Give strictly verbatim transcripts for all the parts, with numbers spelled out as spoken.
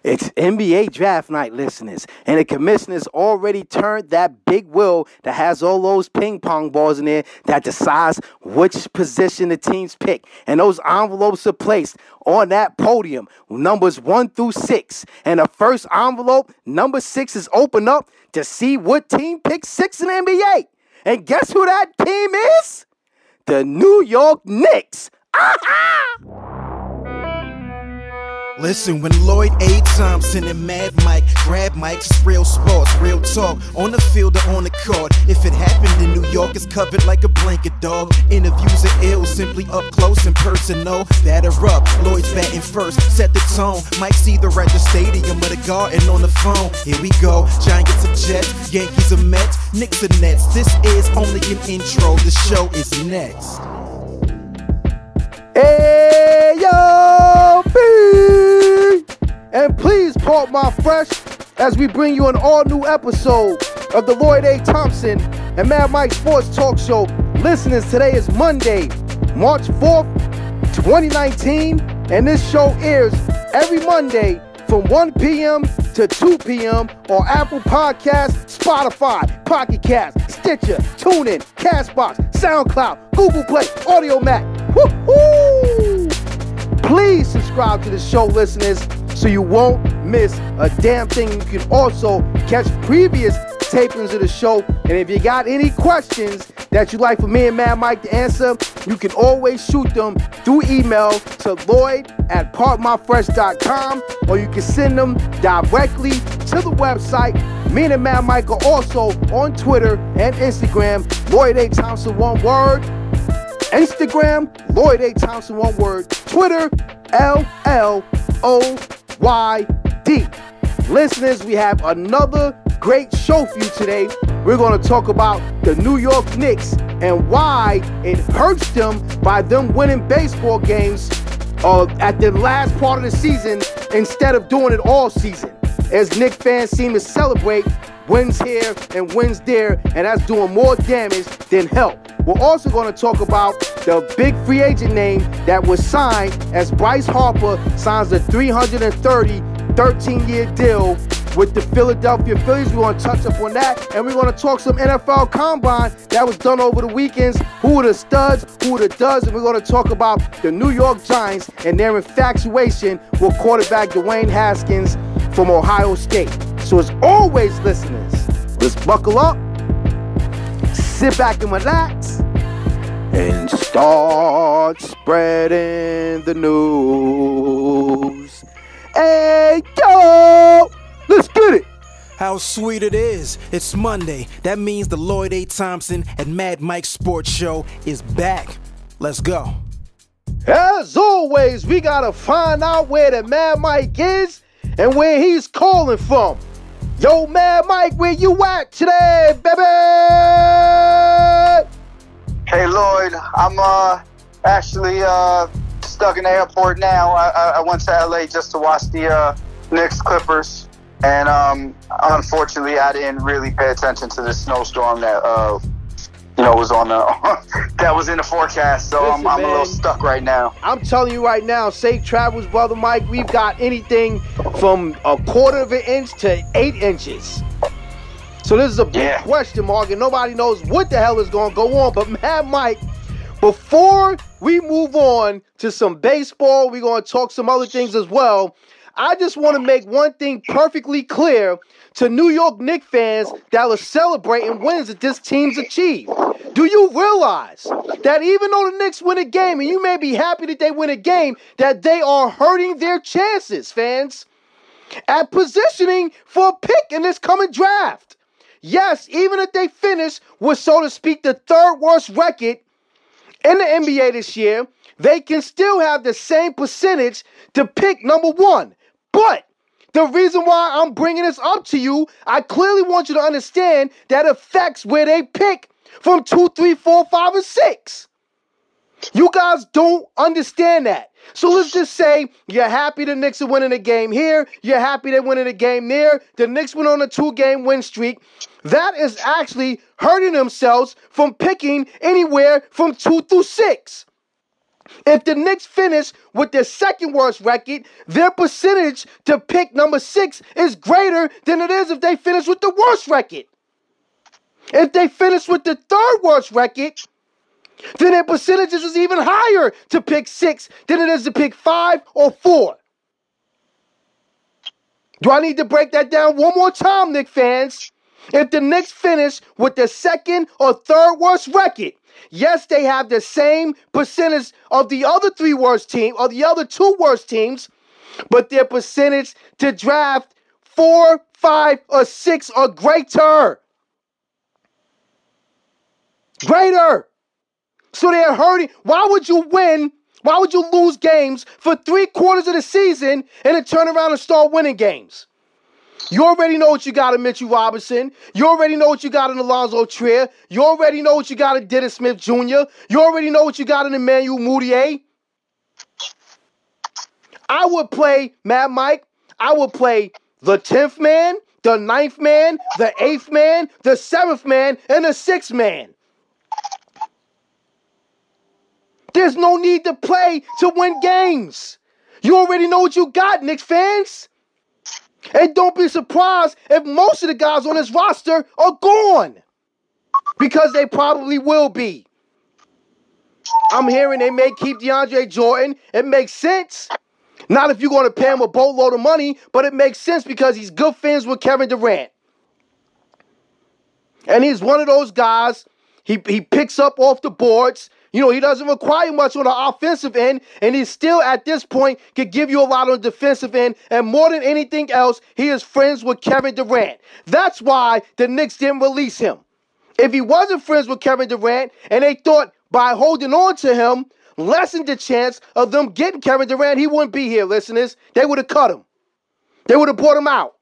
It's N B A draft night, listeners, and the commissioner's already turned that big wheel that has all those ping pong balls in there that decides which position the teams pick. And those envelopes are placed on that podium, numbers one through six. And the first envelope, number six, is open up to see what team picks six in the N B A. And guess who that team is? The New York Knicks. Aha! Listen, when Lloyd A. Thompson and Mad Mike grab mics, it's real sports, real talk, on the field or on the court. If it happened in New York, it's covered like a blanket, dog. Interviews are ill, simply up close and personal. Batter up, Lloyd's batting first, set the tone. Mike's either at the stadium or the garden on the phone. Here we go, Giants of Jets, Yankees of Mets, Knicks of Nets. This is only an intro, the show is next. Hey, yo, B! And please park my fresh as we bring you an all-new episode of the Lloyd A. Thompson and Mad Mike Sports Talk Show. Listeners, today is Monday, March fourth, twenty nineteen, and this show airs every Monday from one p.m. to two p.m. on Apple Podcasts, Spotify, Pocket Cast, Stitcher, TuneIn, Castbox, SoundCloud, Google Play, AudioMac. Woo-hoo! Please subscribe to the show, listeners, so you won't miss a damn thing. You can also catch previous tapings of the show. And if you got any questions that you'd like for me and Mad Mike to answer, you can always shoot them through email to Lloyd at park my fresh dot com, or you can send them directly to the website. Me and Mad Mike are also on Twitter and Instagram, Lloyd A. Thompson, one word. Instagram, Lloyd A. Thompson, one word. Twitter, L L O Y D. Listeners, we have another great show for you today. We're going to talk about the New York Knicks and why it hurts them by them winning baseball games uh, at the last part of the season instead of doing it all season. As Knicks fans seem to celebrate wins here and wins there, and that's doing more damage than help. We're also going to talk about the big free agent name that was signed as Bryce Harper signs a three hundred thirty thirteen-year deal with the Philadelphia Phillies. We're going to touch up on that, and we're going to talk some N F L Combine that was done over the weekends. Who are the studs, who are the duds, and we're going to talk about the New York Giants and their infatuation with quarterback Dwayne Haskins from Ohio State. So as always, listeners, let's buckle up, sit back and relax, and start spreading the news. Hey, yo! Let's get it! How sweet it is. It's Monday. That means the Lloyd A. Thompson and Mad Mike Sports Show is back. Let's go. As always, we gotta find out where the Mad Mike is and where he's calling from. Yo, Mad Mike, where you at today, baby? Hey, Lloyd, I'm uh actually uh stuck in the airport now. I, I, I went to L A just to watch the uh, Knicks Clippers, and um unfortunately I didn't really pay attention to the snowstorm that uh you know was on the that was in the forecast. So Listen, I'm, I'm man, a little stuck right now. I'm telling you right now, safe travels, brother Mike. We've got anything from a quarter of an inch to eight inches. So this is a big Yeah. question mark, and nobody knows what the hell is going to go on. But Mad Mike, before we move on to some baseball, we're going to talk some other things as well. I just want to make one thing perfectly clear to New York Knicks fans that are celebrating wins that this team's achieved. Do you realize that even though the Knicks win a game, and you may be happy that they win a game, that they are hurting their chances, fans, at positioning for a pick in this coming draft? Yes, even if they finish with, so to speak, the third worst record in the N B A this year, they can still have the same percentage to pick number one. But the reason why I'm bringing this up to you, I clearly want you to understand that affects where they pick from two, three, four, five, and six. You guys don't understand that. So let's just say you're happy the Knicks are winning a game here. You're happy they're winning a game there. The Knicks went on a two-game win streak. That is actually hurting themselves from picking anywhere from two through six. If the Knicks finish with their second worst record, their percentage to pick number six is greater than it is if they finish with the worst record. If they finish with the third worst record, then their percentages is even higher to pick six than it is to pick five or four. Do I need to break that down one more time, Knicks fans? If the Knicks finish with the second or third worst record, yes, they have the same percentage of the other three worst teams, or the other two worst teams, but their percentage to draft four, five, or six are greater. Greater. So they're hurting. Why would you win? Why would you lose games for three quarters of the season and then turn around and start winning games? You already know what you got in Mitchell Robinson. You already know what you got in Alonzo Trier. You already know what you got in Dennis Smith Junior You already know what you got in Emmanuel Mudiay. I would play, Mad Mike, I would play the tenth man, the ninth man, the eighth man, the seventh man, and the sixth man. There's no need to play to win games. You already know what you got, Knicks fans. And don't be surprised if most of the guys on this roster are gone. Because they probably will be. I'm hearing they may keep DeAndre Jordan. It makes sense. Not if you're going to pay him a boatload of money, but it makes sense because he's good friends with Kevin Durant. And he's one of those guys, he, he picks up off the boards. You know, he doesn't require much on the offensive end, and he still, at this point, could give you a lot on the defensive end, and more than anything else, he is friends with Kevin Durant. That's why the Knicks didn't release him. If he wasn't friends with Kevin Durant, and they thought by holding on to him, lessened the chance of them getting Kevin Durant, he wouldn't be here, listeners. They would have cut him. They would have brought him out.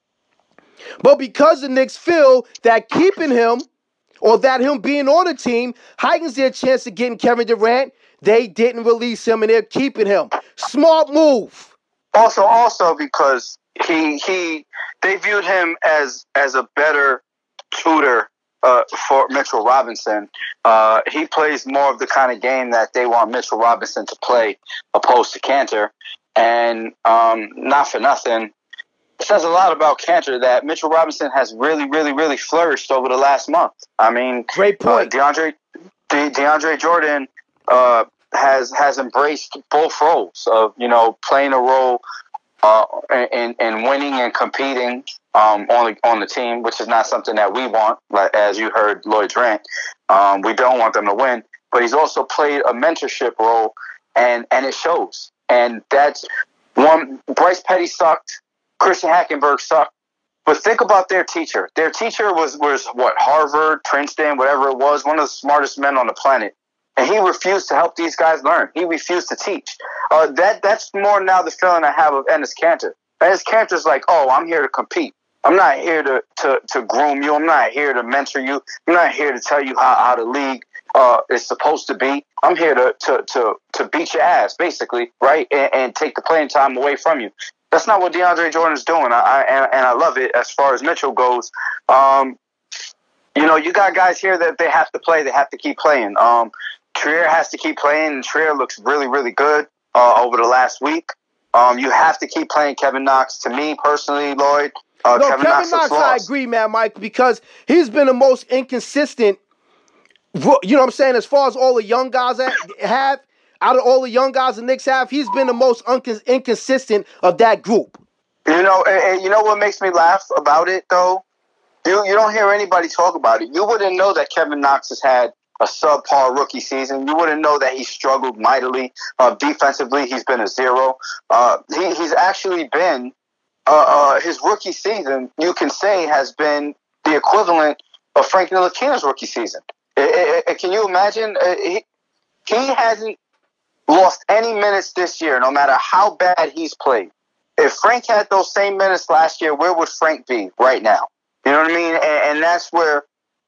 But because the Knicks feel that keeping him, or that him being on the team heightens their chance of getting Kevin Durant, they didn't release him and they're keeping him. Smart move. Also, also because he he they viewed him as as a better tutor uh, for Mitchell Robinson. Uh, he plays more of the kind of game that they want Mitchell Robinson to play, opposed to Kanter. And um, not for nothing, it says a lot about Kanter that Mitchell Robinson has really, really, really flourished over the last month. I mean, great point. Uh, DeAndre, De, DeAndre Jordan uh, has has embraced both roles of, you know, playing a role uh, in in winning and competing um, on the, on the team, which is not something that we want. Like, as you heard Lloyd Grant, um, we don't want them to win. But he's also played a mentorship role, and and it shows. And that's one. Bryce Petty sucked. Christian Hackenberg sucked, but think about their teacher. Their teacher was, was what, Harvard, Princeton, whatever it was, one of the smartest men on the planet. And he refused to help these guys learn. He refused to teach. Uh, that That's more now the feeling I have of Enes Kanter. Enes Kanter's like, oh, I'm here to compete. I'm not here to, to, to groom you. I'm not here to mentor you. I'm not here to tell you how, how the league uh, is supposed to be. I'm here to, to, to, to beat your ass, basically, right, and, and take the playing time away from you. That's not what DeAndre Jordan's doing, I, I, and, and I love it as far as Mitchell goes. Um, you know, you got guys here that they have to play. They have to keep playing. Um, Trier has to keep playing, and Trier looks really, really good uh, over the last week. Um, you have to keep playing Kevin Knox. To me, personally, Lloyd, uh, no, Kevin, Kevin Knox, Knox I agree, man, Mike, because he's been the most inconsistent, you know what I'm saying, as far as all the young guys have. Out of all the young guys the Knicks have, he's been the most uncon- inconsistent of that group. You know, and, and you know what makes me laugh about it, though? You you don't hear anybody talk about it. You wouldn't know that Kevin Knox has had a subpar rookie season. You wouldn't know that he struggled mightily. Uh, defensively, he's been a zero. Uh, he, he's actually been, uh, uh, his rookie season, you can say, has been the equivalent of Frank Ntilikina's rookie season. It, it, it, can you imagine? Uh, he, he hasn't lost any minutes this year, no matter how bad he's played. If Frank had those same minutes last year, where would Frank be right now? You know what I mean? And, and that's where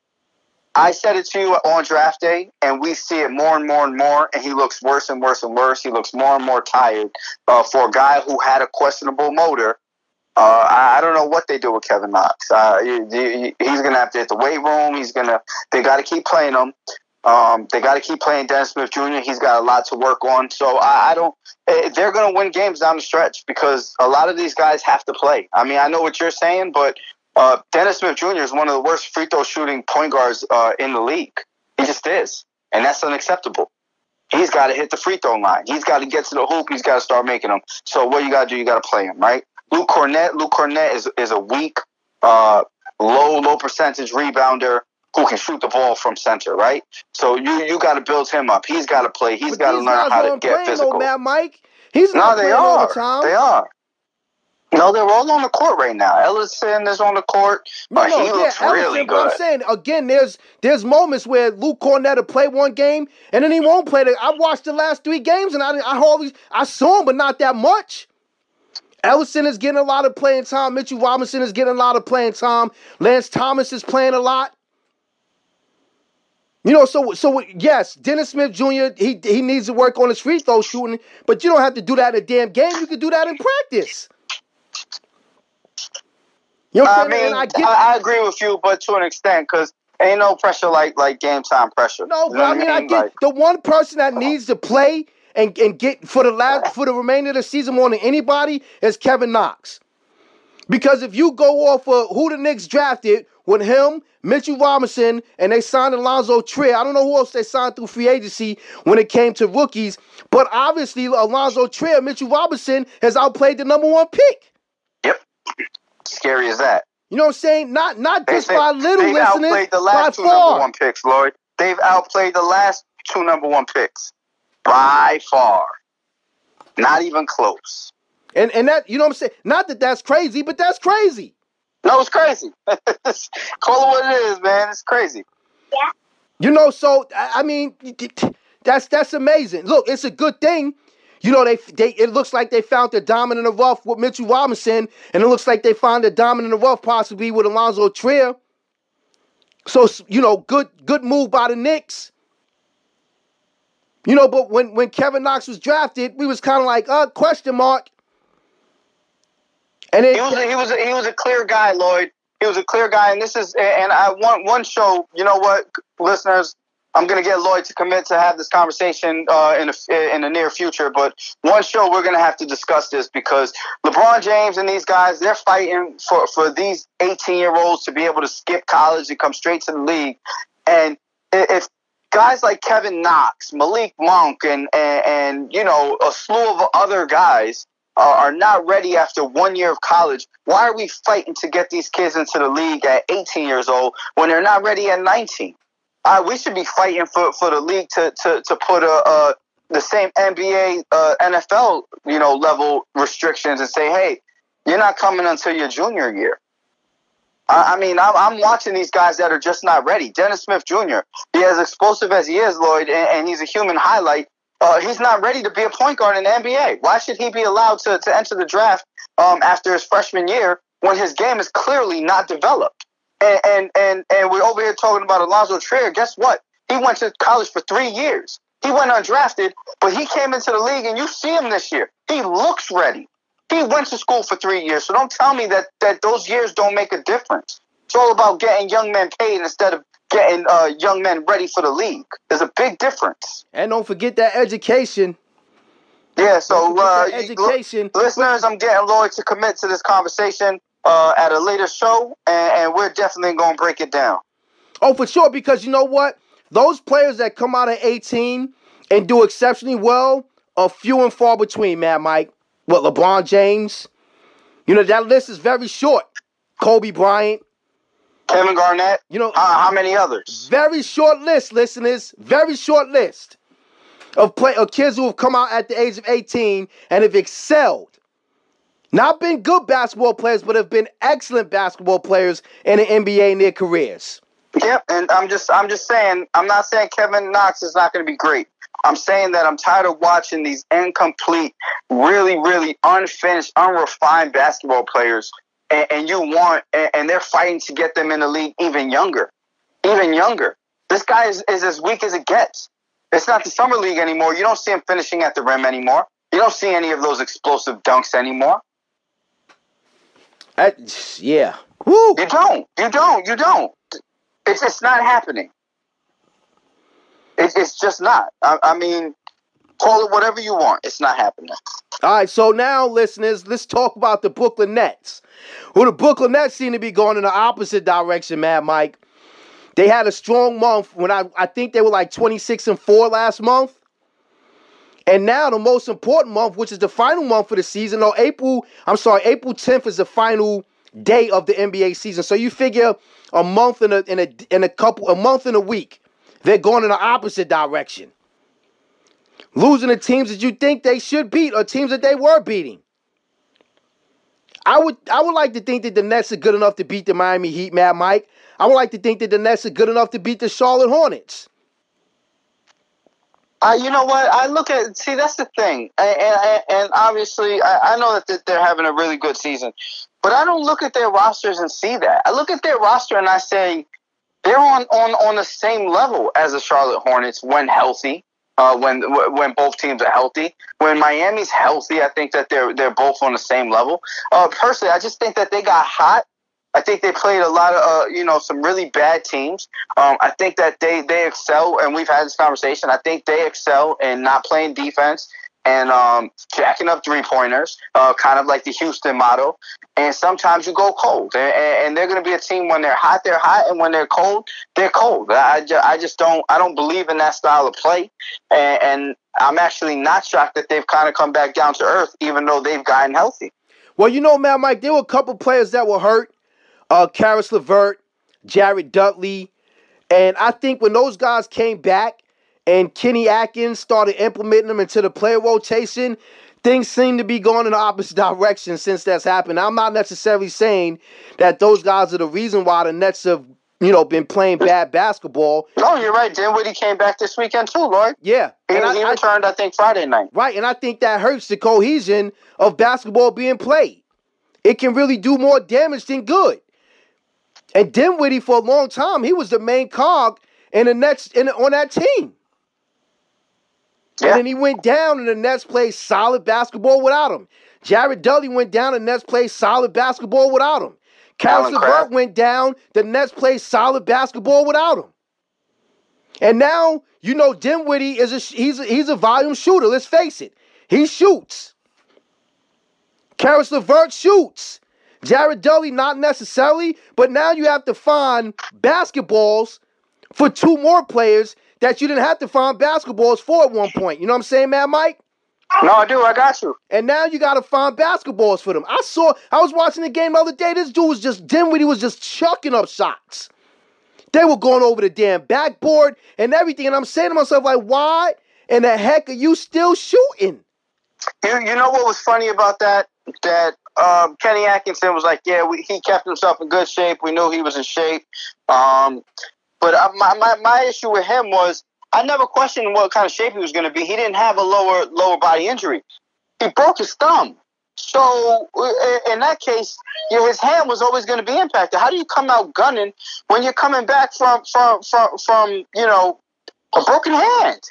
I said it to you on draft day, and we see it more and more and more, and he looks worse and worse and worse. He looks more and more tired uh, for a guy who had a questionable motor. Uh, I, I don't know what they do with Kevin Knox. Uh, he, he, he's going to have to hit the weight room. He's going to. They got to keep playing him. Um, they got to keep playing Dennis Smith Junior He's got a lot to work on. So I, I don't. They're going to win games down the stretch because a lot of these guys have to play. I mean, I know what you're saying, but uh, Dennis Smith Junior is one of the worst free throw shooting point guards uh, in the league. He just is, and that's unacceptable. He's got to hit the free throw line. He's got to get to the hoop. He's got to start making them. So what you got to do? You got to play him, right? Luke Cornett. Luke Cornett is is a weak, uh, low low percentage rebounder who can shoot the ball from center, right? So you you got to build him up. He's got to play. He's got to learn how to get physical. No, Matt Mike. He's not no, they playing are. all the time. They are. No, they're all on the court right now. Ellison is on the court. No, Uh, no, he yeah, looks Ellison, really but I'm good. saying, again, there's there's moments where Luke Cornett will play one game, and then he won't play. The, I watched the last three games, and I I always I saw him, but not that much. Ellison is getting a lot of playing time. Mitchell Robinson is getting a lot of playing time. Lance Thomas is playing a lot. You know, so so yes, Dennis Smith Junior he he needs to work on his free throw shooting, but you don't have to do that in a damn game. You can do that in practice. You know what I I'm saying? mean, And I get I, I agree with you, but to an extent, because ain't no pressure like like game time pressure. no, You but know I what mean, I get Like, the one person that needs to play and, and get for the last for the remainder of the season more than anybody is Kevin Knox. Because if you go off of who the Knicks drafted with him, Mitchell Robinson, and they signed Alonzo Trier. I don't know who else they signed through free agency when it came to rookies, but obviously Alonzo Trier, Mitchell Robinson has outplayed the number one pick. yep. Scary as that. You know what I'm saying? Not not They, just they, by little they've listeners, outplayed the by last two number far. one picks, Lloyd. They've outplayed the last two number one picks by far. Not even close. And and that, you know what I'm saying? Not that that's crazy, but that's crazy. No, it's crazy. Call it what it is, man. It's crazy. You know, so I I mean, that's that's amazing. Look, it's a good thing. You know, they they it looks like they found the diamond in the rough with Mitchell Robinson, and it looks like they found the diamond in the rough possibly with Alonzo Trier. So, you know, good good move by the Knicks. You know, but when, when Kevin Knox was drafted, we was kind of like, uh, question mark. And it, He was a, he was a, he was a clear guy, Lloyd. He was a clear guy, and this is and I want one show. You know what, listeners, I'm gonna get Lloyd to commit to have this conversation uh, in the in the near future. But one show we're gonna have to discuss this because LeBron James and these guys, they're fighting for for these eighteen year olds to be able to skip college and come straight to the league. And if guys like Kevin Knox, Malik Monk, and and, and you know a slew of other guys are not ready after one year of college, why are we fighting to get these kids into the league at eighteen years old when they're not ready at nineteen? Uh, we should be fighting for, for the league to, to, to put a, a, the same N B A, uh, N F L, you know, level restrictions and say, hey, you're not coming until your junior year. I, I mean, I'm, I'm watching these guys that are just not ready. Dennis Smith Junior, he as explosive as he is, Lloyd, and, and he's a human highlight. Uh, he's not ready to be a point guard in the N B A. Why should he be allowed to, to enter the draft um, after his freshman year when his game is clearly not developed? And, and and and we're over here talking about Alonzo Trier. Guess what? He went to college for three years. He went undrafted, but he came into the league, and you see him this year. He looks ready. He went to school for three years, so don't tell me that, that those years don't make a difference. It's all about getting young men paid instead of getting uh, young men ready for the league. There's a big difference. and don't forget that education. Yeah, so uh, That education. you- listeners, I'm getting Lloyd to commit to this conversation uh, at a later show, and, and we're definitely going to break it down. Oh, for sure, because you know what? Those players that come out at eighteen and do exceptionally well are few and far between, man, Mike. What, LeBron James? You know, that list is very short. Kobe Bryant. Kevin Garnett, You know, uh, how many others? very short list, listeners. Very short list of play of kids who have come out at the age of eighteen and have excelled. Not been good basketball players, but have been excellent basketball players in the N B A in their careers. Yep, and I'm just I'm just saying, I'm not saying Kevin Knox is not going to be great. I'm saying that I'm tired of watching these incomplete, really, really unfinished, unrefined basketball players, and, and you want, and, and they're fighting to get them in the league even younger, even younger. This guy is, is as weak as it gets. It's not the summer league anymore. You don't see him finishing at the rim anymore. You don't see any of those explosive dunks anymore. I, yeah. Woo. You don't. You don't. You don't. It's it's not happening. It, it's just not. I, I mean, call it whatever you want. It's not happening. All right, so now, listeners, let's talk about the Brooklyn Nets. Well, the Brooklyn Nets seem to be going in the opposite direction, Mad Mike. They had a strong month when I, I think they were like twenty-six and four last month. And now the most important month, which is the final month for the season, or April, I'm sorry, April tenth is the final day of the N B A season. So you figure a month and a, in a, in a couple, a month and a week, they're going in the opposite direction. Losing the teams that you think they should beat or teams that they were beating. I would I would like to think that the Nets are good enough to beat the Miami Heat, Mad Mike. I would like to think that the Nets are good enough to beat the Charlotte Hornets. Uh, you know what? I look at, see, that's the thing. And, and, and obviously, I, I know that they're having a really good season. But I don't look at their rosters and see that. I look at their roster and I say, they're on, on, on the same level as the Charlotte Hornets when healthy. Uh, when when both teams are healthy. When Miami's healthy, I think that they're they're both on the same level. Uh, personally, I just think that they got hot. I think they played a lot of uh, you know some really bad teams. Um, I think that they they excel, and we've had this conversation. I think they excel in not playing defense and um, jacking up three pointers, uh, kind of like the Houston motto. And sometimes you go cold, and, and they're going to be a team when they're hot, they're hot, and when they're cold, they're cold. I, ju- I just don't, I don't believe in that style of play, and, and I'm actually not shocked that they've kind of come back down to earth, even though they've gotten healthy. Well, you know, man, Mike, there were a couple players that were hurt. Uh, Karis LeVert, Jared Dudley, and I think when those guys came back and Kenny Atkins started implementing them into the player rotation, things seem to be going in the opposite direction since that's happened. I'm not necessarily saying that those guys are the reason why the Nets have, you know, been playing bad basketball. No, you're right. Dinwiddie came back this weekend too, Lloyd. Yeah. He, and he I, returned, I, I think, Friday night. Right, and I think that hurts the cohesion of basketball being played. It can really do more damage than good. And Dinwiddie, for a long time, he was the main cog in the Nets in, on that team. Yeah. And then he went down, and the Nets played solid basketball without him. Jared Dudley went down, and the Nets played solid basketball without him. Karis LeVert went down, the Nets played solid basketball without him. And now, you know, Dinwiddie is a he's a, he's a volume shooter. Let's face it, he shoots. Karis LeVert shoots. Jared Dudley, not necessarily, but now you have to find basketballs for two more players that you didn't have to find basketballs for at one point. You know what I'm saying, man, Mike? No, I do. I got you. And now you got to find basketballs for them. I saw, I was watching the game the other day. This dude was just, Dinwiddie was just chucking up shots. They were going over the damn backboard and everything. And I'm saying to myself, like, why in the heck are you still shooting? You, you know what was funny about that? That um, Kenny Atkinson was like, yeah, we, he kept himself in good shape. We knew he was in shape. Um, but uh, my, my my issue with him was I never questioned what kind of shape he was going to be. He didn't have a lower lower body injury. He broke his thumb. So in that case, you know, his hand was always going to be impacted. How do you come out gunning when you're coming back from from from, from you know, a broken hand?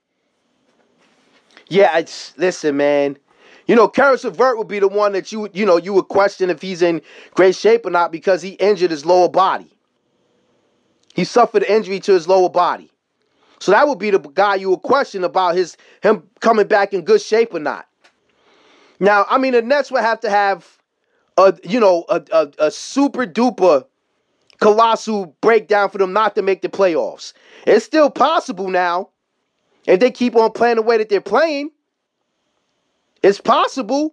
Yeah, it's, listen, man. You know, Karis LeVert would be the one that you, you know, you would question if he's in great shape or not because he injured his lower body. He suffered an injury to his lower body. So that would be the guy you would question about his him coming back in good shape or not. Now, I mean, the Nets would have to have a, you know, a, a, a super duper colossal breakdown for them not to make the playoffs. It's still possible now. If they keep on playing the way that they're playing, it's possible.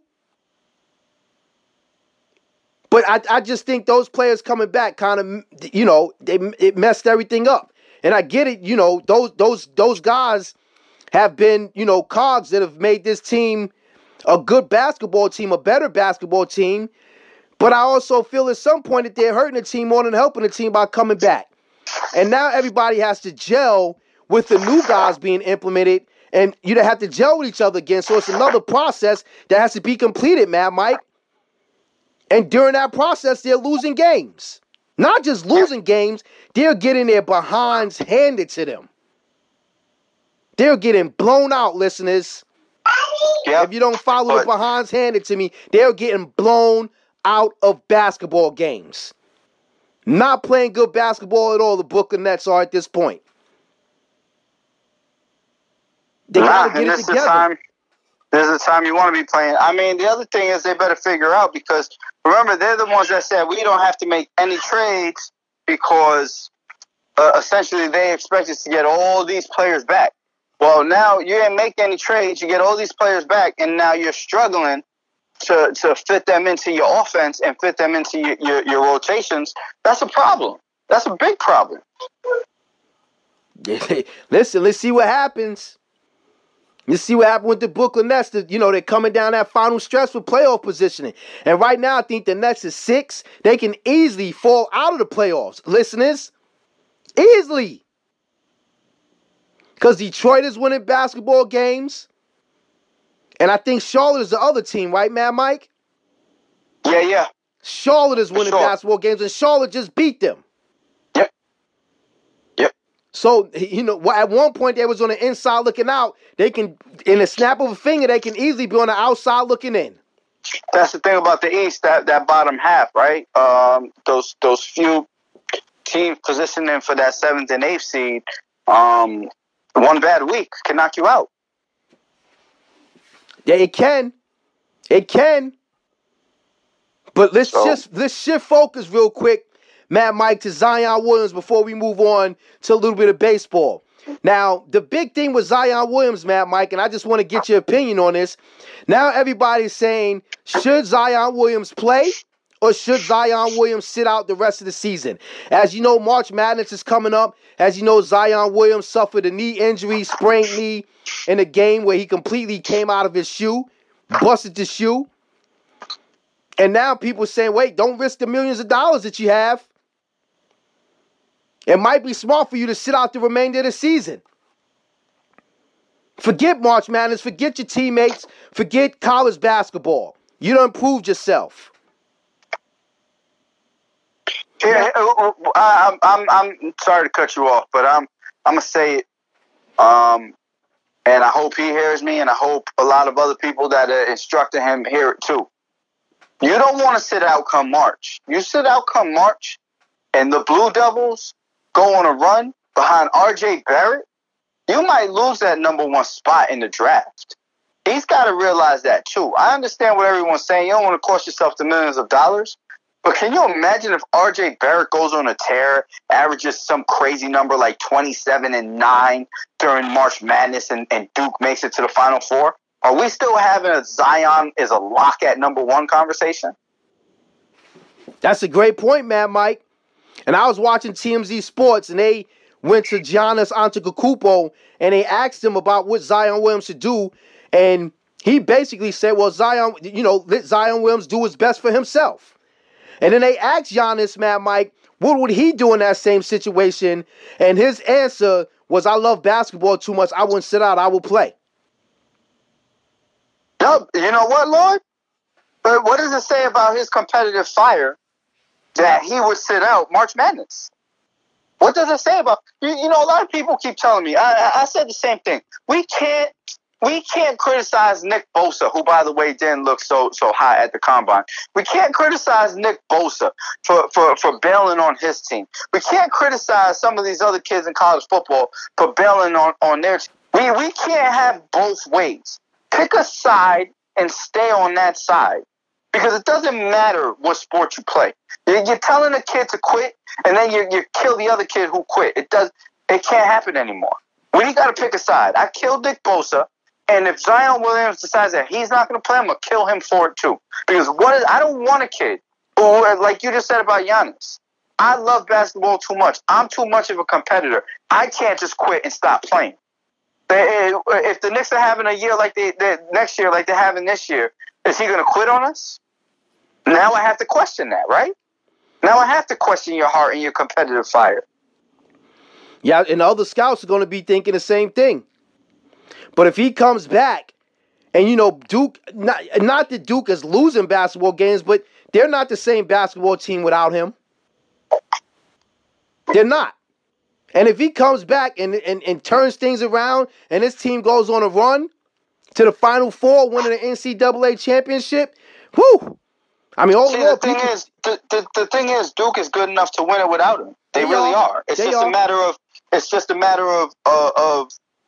But I, I just think those players coming back kind of, you know, they it messed everything up. And I get it, you know, those those those guys have been, you know, cogs that have made this team a good basketball team, a better basketball team. But I also feel at some point that they're hurting the team more than helping the team by coming back. And now everybody has to gel with the new guys being implemented, and you have to gel with each other again. So it's another process that has to be completed, man, Mike. And during that process, they're losing games. Not just losing games, they're getting their behinds handed to them. They're getting blown out, listeners. Yep. If you don't follow the behinds handed to me, they're getting blown out of basketball games. Not playing good basketball at all, the Brooklyn Nets are at this point. They nah, got to get it this together. Is time, this is the time you want to be playing. I mean, the other thing is they better figure out, because remember, they're the ones that said we don't have to make any trades because uh, essentially they expect us to get all these players back. Well, now you didn't make any trades. You get all these players back, and now you're struggling to, to fit them into your offense and fit them into your, your, your rotations. That's a problem. That's a big problem. Listen, let's see what happens. Let's see what happened with the Brooklyn Nets. The, you know, they're coming down that final stretch for playoff positioning. And right now, I think the Nets is six. They can easily fall out of the playoffs. Listeners, easily. Because Detroit is winning basketball games. And I think Charlotte is the other team, right, Mad Mike? Yeah, yeah. Charlotte is winning sure. basketball games, and Charlotte just beat them. Yep. Yep. So, you know, at one point they was on the inside looking out. They can, in a snap of a finger, they can easily be on the outside looking in. That's the thing about the East, that, that bottom half, right? Um, those those few teams positioning for that seventh and eighth seed, um, one bad week can knock you out. Yeah, it can. It can. But let's So- just let's shift focus real quick, Mad Mike, to Zion Williams before we move on to a little bit of baseball. Now, the big thing with Zion Williams, Mad Mike, and I just want to get your opinion on this. Now everybody's saying, should Zion Williams play or should Zion Williams sit out the rest of the season? As you know, March Madness is coming up. As you know, Zion Williams suffered a knee injury, sprained knee in a game where he completely came out of his shoe, busted the shoe. And now people are saying, wait, don't risk the millions of dollars that you have. It might be smart for you to sit out the remainder of the season. Forget March Madness, forget your teammates, forget college basketball. You done proved yourself. Yeah, I'm, I'm, I'm sorry to cut you off, but I'm, I'm gonna say it, um, and I hope he hears me, and I hope a lot of other people that are instructing him hear it too. You don't want to sit out come March. You sit out come March, and the Blue Devils go on a run behind R J Barrett, you might lose that number one spot in the draft. He's got to realize that too. I understand what everyone's saying. You don't want to cost yourself the millions of dollars. But can you imagine if R J Barrett goes on a tear, averages some crazy number like twenty-seven and nine during March Madness, and, and Duke makes it to the Final Four? Are we still having a Zion is a lock at number one conversation? That's a great point, Mad Mike. And I was watching T M Z Sports, and they went to Giannis Antetokounmpo, and they asked him about what Zion Williams should do, and he basically said, well, Zion, you know, let Zion Williams do his best for himself. And then they asked Giannis, Mad Mike, what would he do in that same situation? And his answer was, I love basketball too much. I wouldn't sit out. I will play. No, you know what, Lord? But what does it say about his competitive fire that he would sit out March Madness? What does it say about, you, you know, a lot of people keep telling me, I, I said the same thing. We can't, we can't criticize Nick Bosa, who, by the way, didn't look so so high at the combine. We can't criticize Nick Bosa for, for, for bailing on his team. We can't criticize some of these other kids in college football for bailing on, on their team. We, we can't have both ways. Pick a side and stay on that side. Because it doesn't matter what sport you play. You're, you're telling a kid to quit, and then you you kill the other kid who quit. It does. It can't happen anymore. We got to pick a side. I killed Nick Bosa, and if Zion Williams decides that he's not going to play, I'm going to kill him for it too. Because what is, I don't want a kid who, like you just said about Giannis. I love basketball too much. I'm too much of a competitor. I can't just quit and stop playing. They, if the Knicks are having a year like they, they next year, like they're having this year, is he going to quit on us? Now I have to question that, right? Now I have to question your heart and your competitive fire. Yeah, and the other scouts are going to be thinking the same thing. But if he comes back, and, you know, Duke, not, not that Duke is losing basketball games, but they're not the same basketball team without him. They're not. And if he comes back and, and, and turns things around, and this team goes on a run to the Final Four, winning the N C double A championship, whew. I mean, See, overall, the thing people, is, the, the, the thing is, Duke is good enough to win it without him. They, They really are. are. It's They just are. a matter of. It's just a matter of uh, of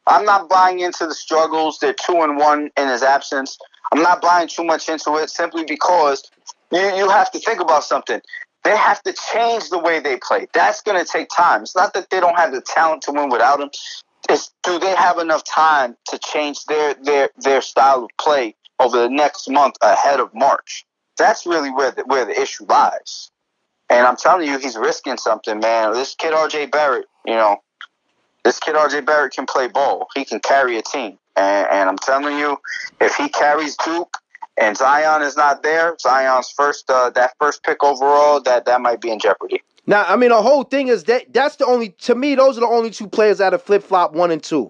I'm not buying into the struggles. They're two and one in his absence. I'm not buying too much into it simply because you, you have to think about something. They have to change the way they play. That's going to take time. It's not that they don't have the talent to win without him. It's, do they have enough time to change their, their, their style of play over the next month ahead of March? That's really where the, where the issue lies. And I'm telling you, he's risking something, man. This kid R J Barrett, you know, this kid R J Barrett can play ball. He can carry a team. And, and I'm telling you, if he carries Duke and Zion is not there, Zion's first, uh, that first pick overall, that, that might be in jeopardy. Now, I mean, the whole thing is that that's the only, to me, those are the only two players that have flip-flop one and two.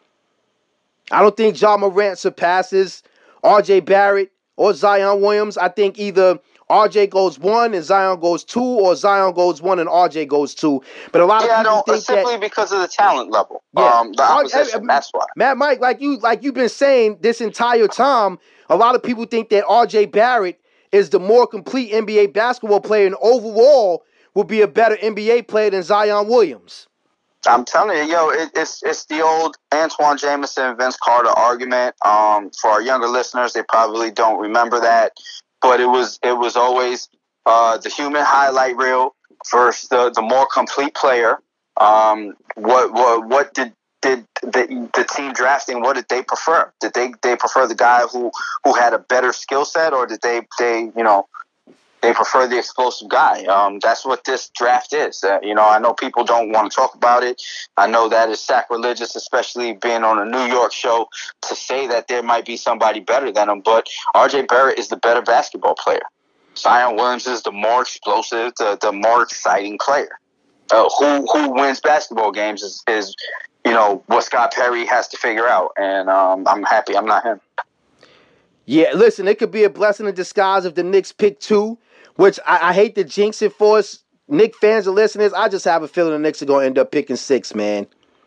I don't think Ja Morant surpasses R J Barrett or Zion Williams. I think either R J goes one and Zion goes two, or Zion goes one and R J goes two. But a lot yeah, of people I don't, think simply that, because of the talent level, yeah. um, the opposition. That's why. Matt, Mike, like you, like you've been saying this entire time, a lot of people think that R J Barrett is the more complete N B A basketball player and overall will be a better N B A player than Zion Williams. I'm telling you, yo, it, it's it's the old Antoine Jameson, Vince Carter argument. Um, for our younger listeners, they probably don't remember that, but it was it was always uh, the human highlight reel versus the, the more complete player. Um, what what what did did the, the team drafting? What did they prefer? Did they they prefer the guy who, who had a better skill set, or did they they you know? They prefer the explosive guy. Um, that's what this draft is. Uh, you know, I know people don't want to talk about it. I know that is sacrilegious, especially being on a New York show, to say that there might be somebody better than him. But R J Barrett is the better basketball player. Zion Williams is the more explosive, the, the more exciting player. Uh, who who wins basketball games is, is, you know, what Scott Perry has to figure out. And um, I'm happy I'm not him. Yeah, listen, it could be a blessing in disguise if the Knicks pick two. Which I, I hate to jinx it for us, Knicks fans and listeners. I just have a feeling the Knicks are going to end up picking six, man.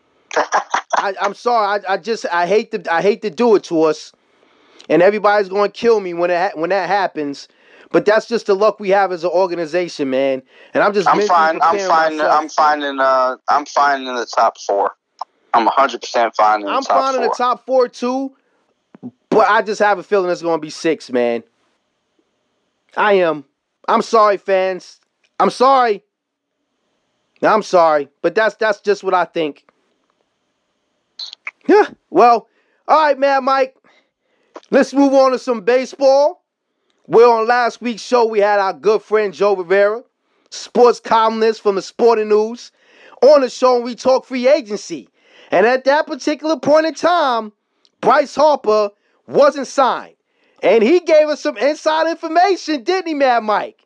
I, I'm sorry. I, I just I hate to I hate to do it to us, and everybody's going to kill me when it ha- when that happens. But that's just the luck we have as an organization, man. And I'm just I'm fine. I'm fine. myself. I'm fine in. Uh, I'm fine in the top four. I'm one hundred percent fine in the I'm top fine four. in the top four too. But I just have a feeling it's going to be six, man. I am. I'm sorry, fans. I'm sorry. I'm sorry, but that's that's just what I think. Yeah. Well, all right, man, Mike. Let's move on to some baseball. Well, on last week's show, we had our good friend Joe Rivera, sports columnist from the Sporting News, on the show, and we talk free agency. And at that particular point in time, Bryce Harper wasn't signed. And he gave us some inside information, didn't he, Mad Mike?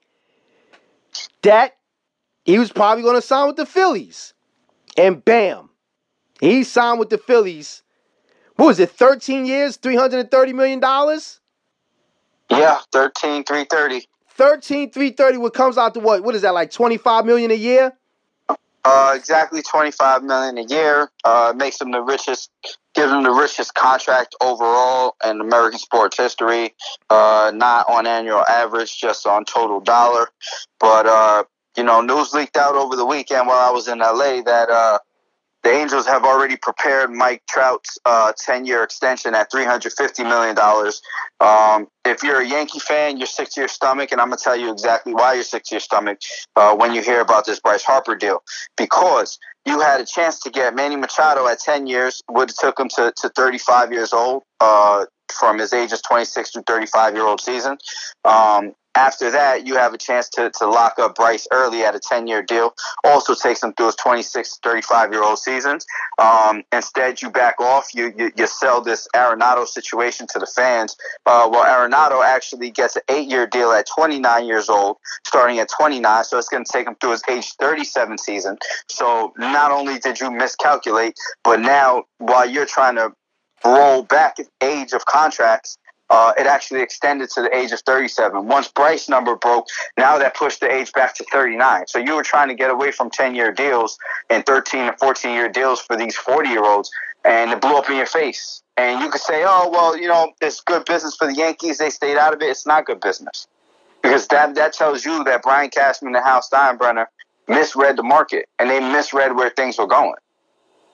That he was probably going to sign with the Phillies. And bam, he signed with the Phillies. What was it, thirteen years, three hundred thirty million dollars? Yeah, thirteen, three thirty. thirteen, three thirty, what comes out to what? What is that, like twenty-five million dollars a year? Uh, exactly twenty-five million dollars a year. Uh, makes him the richest, gives him the richest contract overall in American sports history. Uh, not on annual average, just on total dollar. But, uh, you know, news leaked out over the weekend while I was in L A that uh, the Angels have already prepared Mike Trout's uh, ten-year extension at three hundred fifty million dollars. Um, if you're a Yankee fan, you're sick to your stomach, and I'm going to tell you exactly why you're sick to your stomach uh, when you hear about this Bryce Harper deal. Because you had a chance to get Manny Machado at ten years, would have took him to, to thirty-five years old uh, from his ages twenty-six to thirty-five-year-old season. Um, After that, you have a chance to, to lock up Bryce early at a ten-year deal. Also takes him through his twenty-six to thirty-five-year-old seasons. Um, instead, you back off. You, you you sell this Arenado situation to the fans. Uh, well, Arenado actually gets an eight-year deal at twenty-nine years old, starting at twenty-nine. So it's going to take him through his age thirty-seven season. So not only did you miscalculate, but now while you're trying to roll back age of contracts, Uh, it actually extended to the age of thirty-seven. Once Bryce's number broke, now that pushed the age back to thirty-nine. So you were trying to get away from ten-year deals and thirteen and fourteen-year deals for these forty-year-olds, and it blew up in your face. And you could say, oh, well, you know, it's good business for the Yankees. They stayed out of it. It's not good business. Because that, that tells you that Brian Cashman and Hal Steinbrenner misread the market, and they misread where things were going.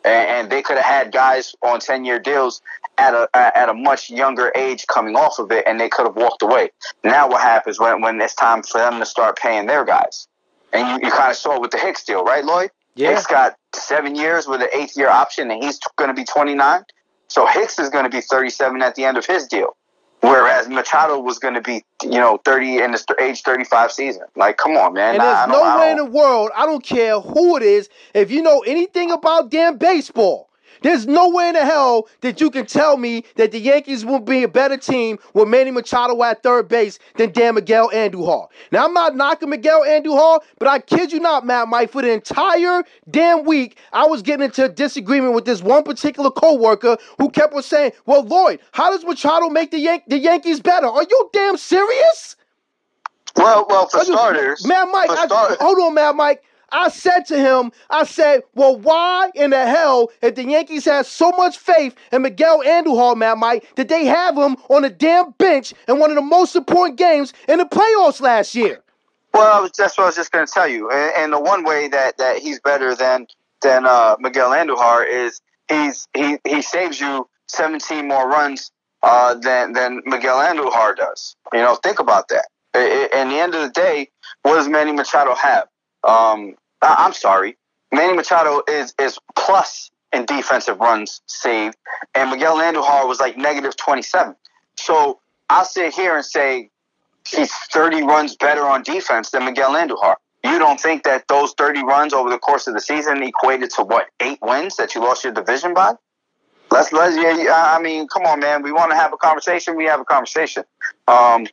and, and they could have had guys on ten-year deals at a at a much younger age coming off of it, and they could have walked away. Now what happens when, when it's time for them to start paying their guys? And you, you kind of saw it with the Hicks deal, right, Lloyd? Yeah. Hicks got seven years with an eighth-year option, and he's going to be twenty-nine. So Hicks is going to be thirty-seven at the end of his deal, whereas Machado was going to be, you know, thirty in the age thirty-five season. Like, come on, man. And I, there's I no I way in the world, I don't care who it is, if you know anything about damn baseball, there's no way in the hell that you can tell me that the Yankees will be a better team with Manny Machado at third base than damn Miguel Andujar. Now, I'm not knocking Miguel Andujar, but I kid you not, Matt Mike, for the entire damn week, I was getting into a disagreement with this one particular coworker who kept on saying, well, Lloyd, how does Machado make the, Yan- the Yankees better? Are you damn serious? Well, well, for Are you- starters, Matt Mike, for I, start- hold on, Matt Mike. I said to him, I said, well, why in the hell, if the Yankees have so much faith in Miguel Andujar, Matt Mike, that they have him on a damn bench in one of the most important games in the playoffs last year? Well, that's what I was just going to tell you. And, and the one way that, that he's better than than uh, Miguel Andujar is he's he he saves you seventeen more runs uh, than than Miguel Andujar does. You know, think about that. At the end of the day, what does Manny Machado have? Um, I, I'm sorry, Manny Machado is is plus in defensive runs saved, and Miguel Andujar was like negative twenty-seven. So I'll sit here and say he's thirty runs better on defense than Miguel Andujar. You don't think that those thirty runs over the course of the season equated to what, eight wins that you lost your division by? Let's let's yeah. I mean, come on, man. We want to have a conversation. We have a conversation. Um,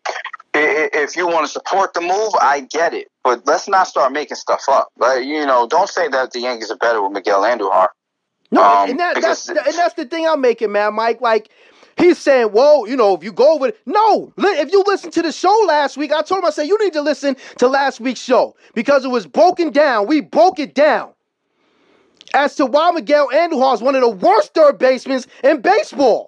if you want to support the move, I get it, but let's not start making stuff up. Like, you know, don't say that the Yankees are better with Miguel Andujar. No, Um, and, that, that's, because- and that's the thing I'm making, man, Mike. Like, he's saying, well, you know, if you go over it. No, li- if you listen to the show last week, I told him, I said, you need to listen to last week's show because it was broken down. We broke it down as to why Miguel Andujar is one of the worst third basemen in baseball.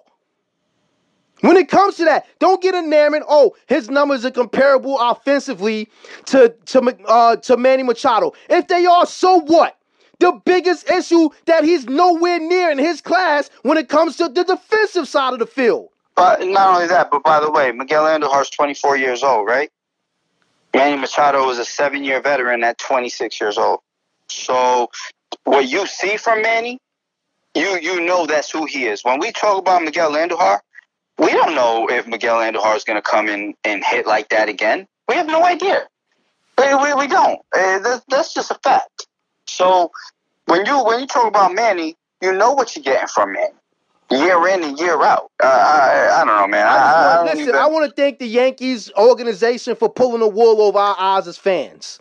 When it comes to that, don't get enamored. Oh, his numbers are comparable offensively to to uh, to Manny Machado. If they are, so what? The biggest issue that he's nowhere near in his class when it comes to the defensive side of the field. But not only that, but by the way, Miguel Andujar is twenty-four years old, right? Manny Machado is a seven-year veteran at twenty-six years old. So what you see from Manny, you you know that's who he is. When we talk about Miguel Andujar, we don't know if Miguel Andujar is going to come in and hit like that again. We have no idea. We, we, we don't. Uh, that, that's just a fact. So when you when you talk about Manny, you know what you're getting from Manny. Year in and year out. Uh, I, I don't know, man. I, I, I don't Listen, even... I want to thank the Yankees organization for pulling the wool over our eyes as fans.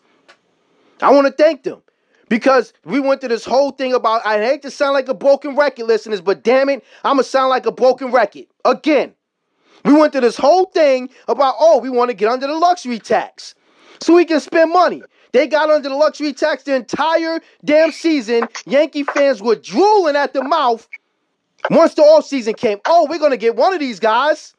I want to thank them. Because we went through this whole thing about, I hate to sound like a broken record, listeners, but damn it, I'm going to sound like a broken record. Again, we went through this whole thing about, oh, we want to get under the luxury tax so we can spend money. They got under the luxury tax the entire damn season. Yankee fans were drooling at the mouth once the offseason came. Oh, we're going to get one of these guys.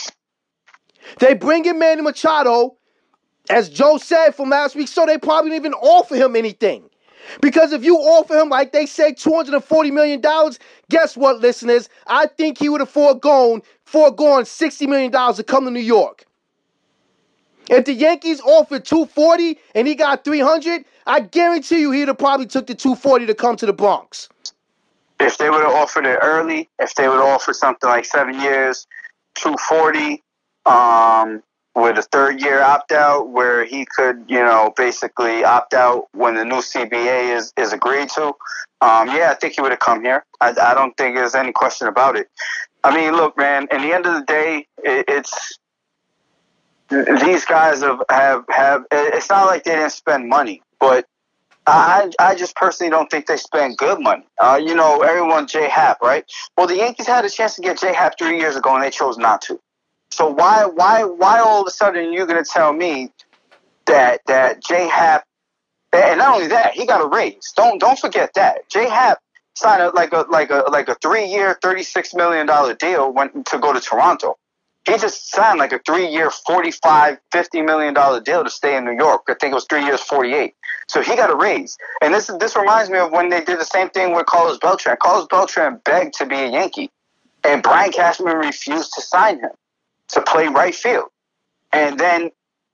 They bring in Manny Machado, as Joe said from last week, so they probably didn't even offer him anything. Because if you offer him, like they say, two hundred forty million dollars, guess what, listeners? I think he would have foregone, foregone sixty million dollars to come to New York. If the Yankees offered two hundred forty dollars and he got three hundred dollars, I guarantee you he'd have probably took the two hundred forty dollars to come to the Bronx. If they would have offered it early, if they would have offered something like seven years, two hundred forty dollars, um... with a third-year opt-out where he could, you know, basically opt out when the new C B A is, is agreed to, um, yeah, I think he would have come here. I, I don't think there's any question about it. I mean, look, man, in the end of the day, it, it's these guys have, have, have, it's not like they didn't spend money, but I I just personally don't think they spend good money. Uh, you know, everyone, J-Happ, right? Well, the Yankees had a chance to get J-Happ three years ago, and they chose not to. So why why why all of a sudden you're gonna tell me that that J-Happ, and not only that, he got a raise. Don't don't forget that J-Happ signed a, like a like a like a three year thirty-six million dollar deal when to go to Toronto. He just signed like a three year forty-five, fifty million dollar deal to stay in New York. I think it was three years, forty-eight. So he got a raise. And this this reminds me of when they did the same thing with Carlos Beltran. Carlos Beltran begged to be a Yankee, and Brian Cashman refused to sign him to play right field. And then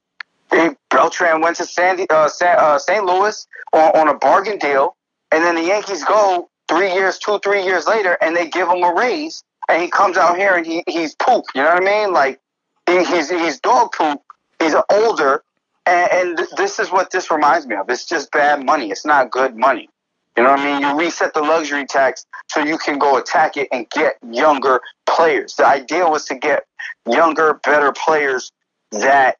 they, Beltran went to San, uh, San, uh, Saint Louis on, on a bargain deal, and then the Yankees go three years, two, three years later, and they give him a raise, and he comes out here and he he's poop. You know what I mean? Like, he, he's he's dog poop. He's older, and, and this is what this reminds me of. It's just bad money. It's not good money. You know what I mean? You reset the luxury tax so you can go attack it and get younger players. The idea was to get younger, better players that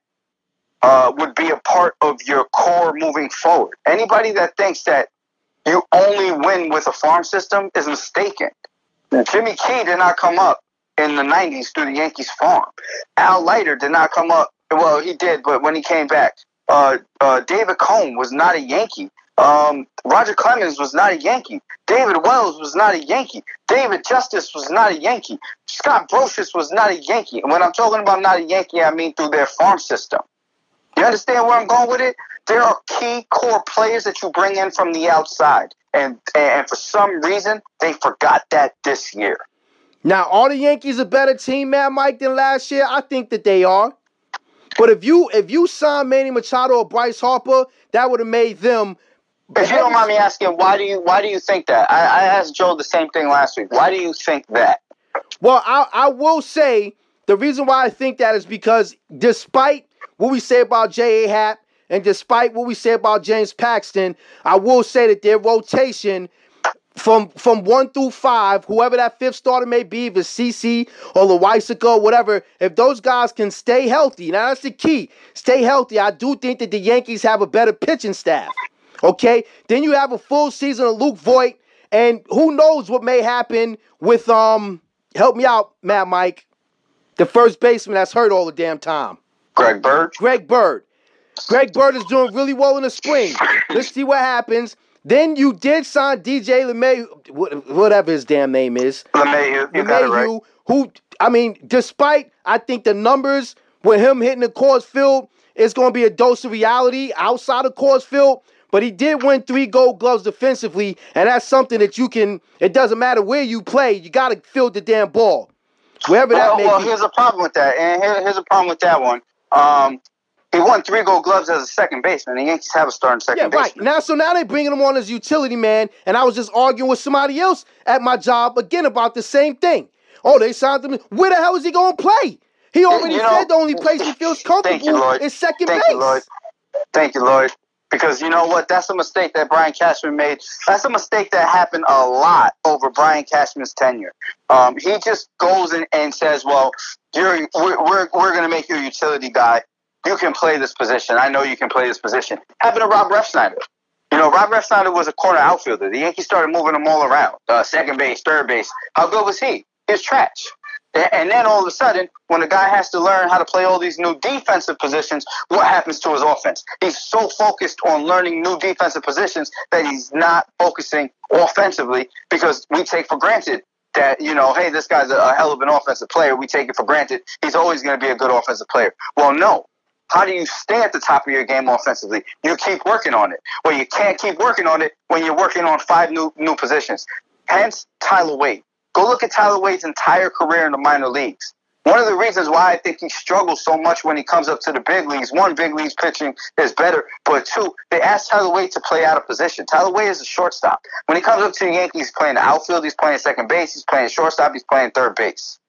uh, would be a part of your core moving forward. Anybody that thinks that you only win with a farm system is mistaken. Jimmy Key did not come up in the nineties through the Yankees farm. Al Leiter did not come up. Well, he did, but when he came back, uh, uh, David Cone was not a Yankee. Um, Roger Clemens was not a Yankee. David Wells was not a Yankee. David Justice was not a Yankee. Scott Brocious was not a Yankee. And when I'm talking about not a Yankee, I mean through their farm system. You understand where I'm going with it? There are key core players that you bring in from the outside. And, and for some reason, they forgot that this year. Now, are the Yankees a better team, Mad Mike, than last year? I think that they are. But if you if you sign Manny Machado or Bryce Harper, that would have made them. If you don't mind me asking, why do you why do you think that? I, I asked Joe the same thing last week. Why do you think that? Well, I, I will say the reason why I think that is because despite what we say about J A. Happ and despite what we say about James Paxton, I will say that their rotation from from one through five, whoever that fifth starter may be, if it's C C or Loaisiga or whatever, if those guys can stay healthy, now that's the key, stay healthy, I do think that the Yankees have a better pitching staff. Okay? Then you have a full season of Luke Voit, and who knows what may happen with, um, help me out, Matt Mike, the first baseman that's hurt all the damn time. Greg Bird? Greg Bird. Greg Bird is doing really well in the spring. Let's see what happens. Then you did sign D J LeMahieu, whatever his damn name is. LeMahieu, you got it right. Who, I mean, despite, I think the numbers with him hitting the Coors Field, it's going to be a dose of reality outside of Coors Field. But he did win three Gold Gloves defensively, and that's something that you can, it doesn't matter where you play, you got to field the damn ball. Wherever that well, may well, be. Well, here's a problem with that, and here, here's a problem with that one. Um, he won three Gold Gloves as a second baseman. The Yankees have a starting second yeah, baseman. Right. Now, so now they're bringing him on as utility man, and I was just arguing with somebody else at my job again about the same thing. Oh, they signed him. Where the hell is he going to play? He already you know, said the only place he feels comfortable you, is second Thank base. You, Lloyd. Thank you, Lloyd. Because you know what? That's a mistake that Brian Cashman made. That's a mistake that happened a lot over Brian Cashman's tenure. Um, he just goes in and says, well, you're, we're, we're, we're going to make you a utility guy. You can play this position. I know you can play this position. Happened to Rob Refsnyder. You know, Rob Refsnyder was a corner outfielder. The Yankees started moving him all around. Uh, second base, third base. How good was he? He was trash. And then all of a sudden, when a guy has to learn how to play all these new defensive positions, what happens to his offense? He's so focused on learning new defensive positions that he's not focusing offensively because we take for granted that, you know, hey, this guy's a hell of an offensive player. We take it for granted. He's always going to be a good offensive player. Well, no. How do you stay at the top of your game offensively? You keep working on it. Well, you can't keep working on it when you're working on five new new positions. Hence, Tyler Wade. Go look at Tyler Wade's entire career in the minor leagues. One of the reasons why I think he struggles so much when he comes up to the big leagues, one, big leagues pitching is better, but two, they asked Tyler Wade to play out of position. Tyler Wade is a shortstop. When he comes up to the Yankees, he's playing the outfield, he's playing second base, he's playing shortstop, he's playing third base.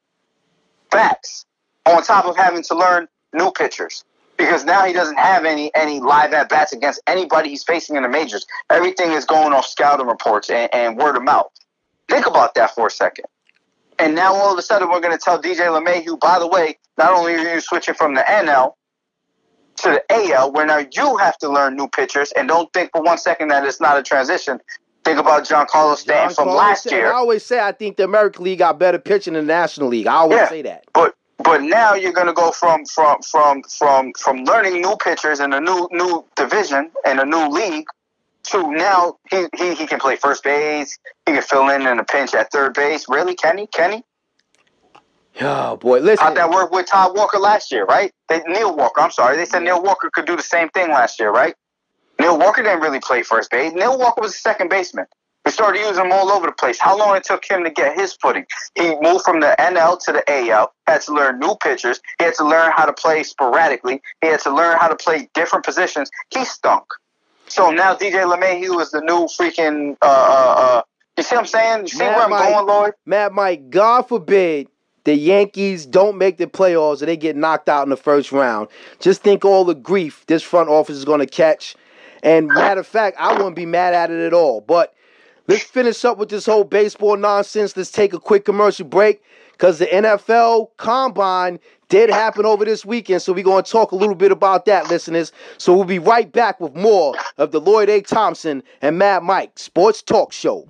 Facts. On top of having to learn new pitchers. Because now he doesn't have any any live at-bats against anybody he's facing in the majors. Everything is going off scouting reports and, and word of mouth. Think about that for a second. And now all of a sudden we're going to tell D J LeMahieu, by the way, not only are you switching from the N L to the A L, where now you have to learn new pitchers, and don't think for one second that it's not a transition. Think about Giancarlo Stanton from last Stanton. year. I always say I think the American League got better pitching than the National League. I always yeah, say that. But but now you're going to go from from from from from learning new pitchers in a new new division and a new league to now he, he he can play first base. He can fill in in a pinch at third base. Really, can he? Can he? Oh boy, listen. How'd that work with Todd Walker last year, right? They, Neil Walker, I'm sorry. They said Neil Walker could do the same thing last year, right? Neil Neil Walker didn't really play first base. Neil Walker was a second baseman. We started using him all over the place. How long it took him to get his footing? He moved from the N L to the A L, had to learn new pitchers. He had to learn how to play sporadically. He had to learn how to play different positions. He stunk. So now D J LeMahieu is the new freaking, uh, uh, uh, you see what I'm saying? You see Mad where I'm Mike, going, Lloyd? Mad Mike, God forbid the Yankees don't make the playoffs and they get knocked out in the first round. Just think all the grief this front office is going to catch. And matter of fact, I wouldn't be mad at it at all. But let's finish up with this whole baseball nonsense. Let's take a quick commercial break because the N F L Combine did happen over this weekend. So we're going to talk a little bit about that, listeners. So we'll be right back with more of the Lloyd A. Thompson and Mad Mike Sports Talk Show.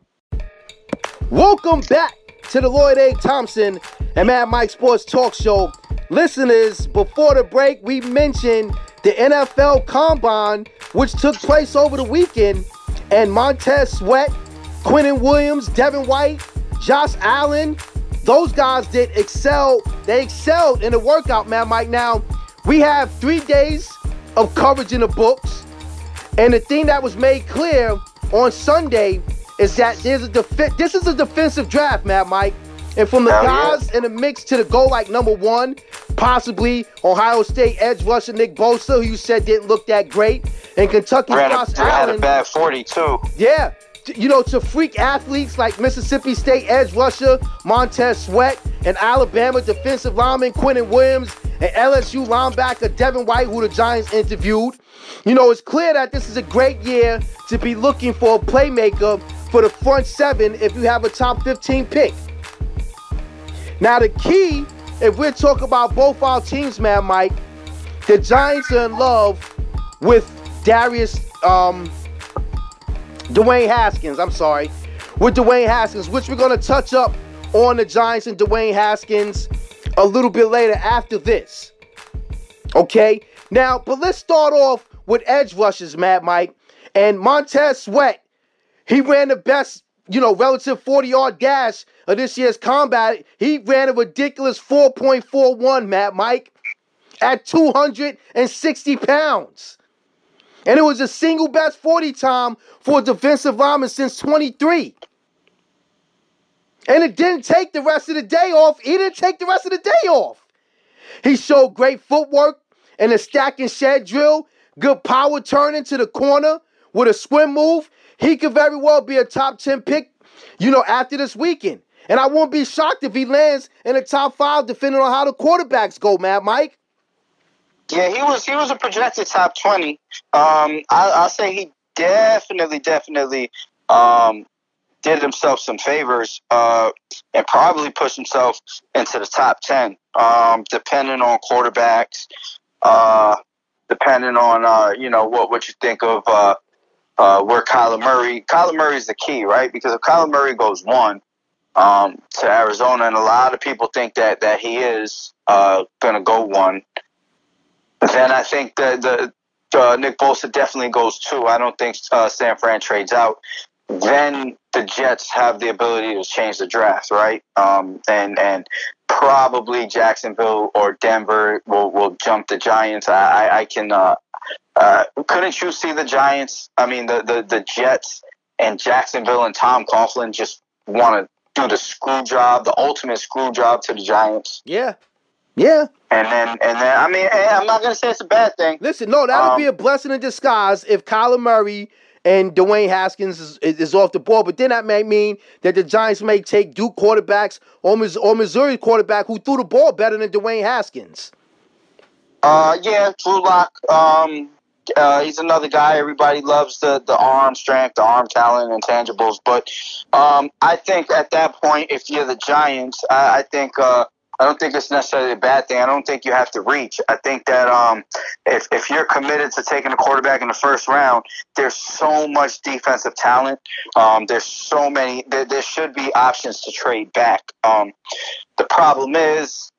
Welcome back to the Lloyd A. Thompson and Mad Mike Sports Talk Show. Listeners, before the break, we mentioned the N F L Combine, which took place over the weekend, and Montez Sweat, Quinnen Williams, Devin White, Josh Allen, those guys did excel. They excelled in the workout, man, Mike. Now, we have three days of coverage in the books, and the thing that was made clear on Sunday is that there's a def- this is a defensive draft, man, Mike. And from the Hell guys yeah. in the mix to the go like number one, possibly Ohio State edge rusher Nick Bosa, who you said didn't look that great, and Kentucky Ran Josh a, had Allen. a bad forty, too. Yeah. You know, to freak athletes like Mississippi State edge rusher Montez Sweat and Alabama defensive lineman Quinnen Williams and L S U linebacker Devin White, who the Giants interviewed. You know, it's clear that this is a great year to be looking for a playmaker for the front seven if you have a top fifteen pick. Now, the key, if we're talking about both our teams, man, Mike, the Giants are in love with Darius, um, Dwayne Haskins, I'm sorry, with Dwayne Haskins, which we're going to touch up on the Giants and Dwayne Haskins a little bit later after this. Okay? Now, but let's start off with edge rushers, Mad Mike. And Montez Sweat, he ran the best, you know, relative forty-yard dash of this year's combat. He ran a ridiculous four point four one, Mad Mike, at two hundred sixty pounds. And it was a single best forty time for a defensive lineman since twenty-three. And it didn't take the rest of the day off. He didn't take the rest of the day off. He showed great footwork and a stack and shed drill, good power turning to the corner with a swim move. He could very well be a top ten pick, you know, after this weekend. And I won't be shocked if he lands in the top five, depending on how the quarterbacks go, Matt Mike. Yeah, he was he was a projected top twenty. Um, I, I'll say he definitely, definitely um, did himself some favors uh, and probably pushed himself into the top ten, um, depending on quarterbacks, uh, depending on, uh, you know, what, what you think of uh, uh, where Kyler Murray. Kyler Murray is the key, right? Because if Kyler Murray goes one um, to Arizona, and a lot of people think that, that he is uh, going to go one, then I think that the uh, Nick Bosa definitely goes two. I don't think uh, San Fran trades out. Then the Jets have the ability to change the draft, right? Um, and and probably Jacksonville or Denver will, will jump the Giants. I, I, I can. Uh, uh, couldn't you see the Giants? I mean, the, the, the Jets and Jacksonville and Tom Coughlin just want to do the screw job, the ultimate screw job to the Giants. Yeah. Yeah. And then, and then, I mean, I'm not going to say it's a bad thing. Listen, no, that'll um, be a blessing in disguise if Kyler Murray and Dwayne Haskins is, is off the ball. But then that may mean that the Giants may take Duke quarterbacks or, or Missouri quarterback who threw the ball better than Dwayne Haskins. Uh, yeah, Drew Lock. Um, uh, he's another guy. Everybody loves the, the arm strength, the arm talent, and intangibles. But um, I think at that point, if you're the Giants, I, I think uh, I don't think it's necessarily a bad thing. I don't think you have to reach. I think that um, if if you're committed to taking a quarterback in the first round, there's so much defensive talent. Um, there's so many. There, there should be options to trade back. Um, the problem is,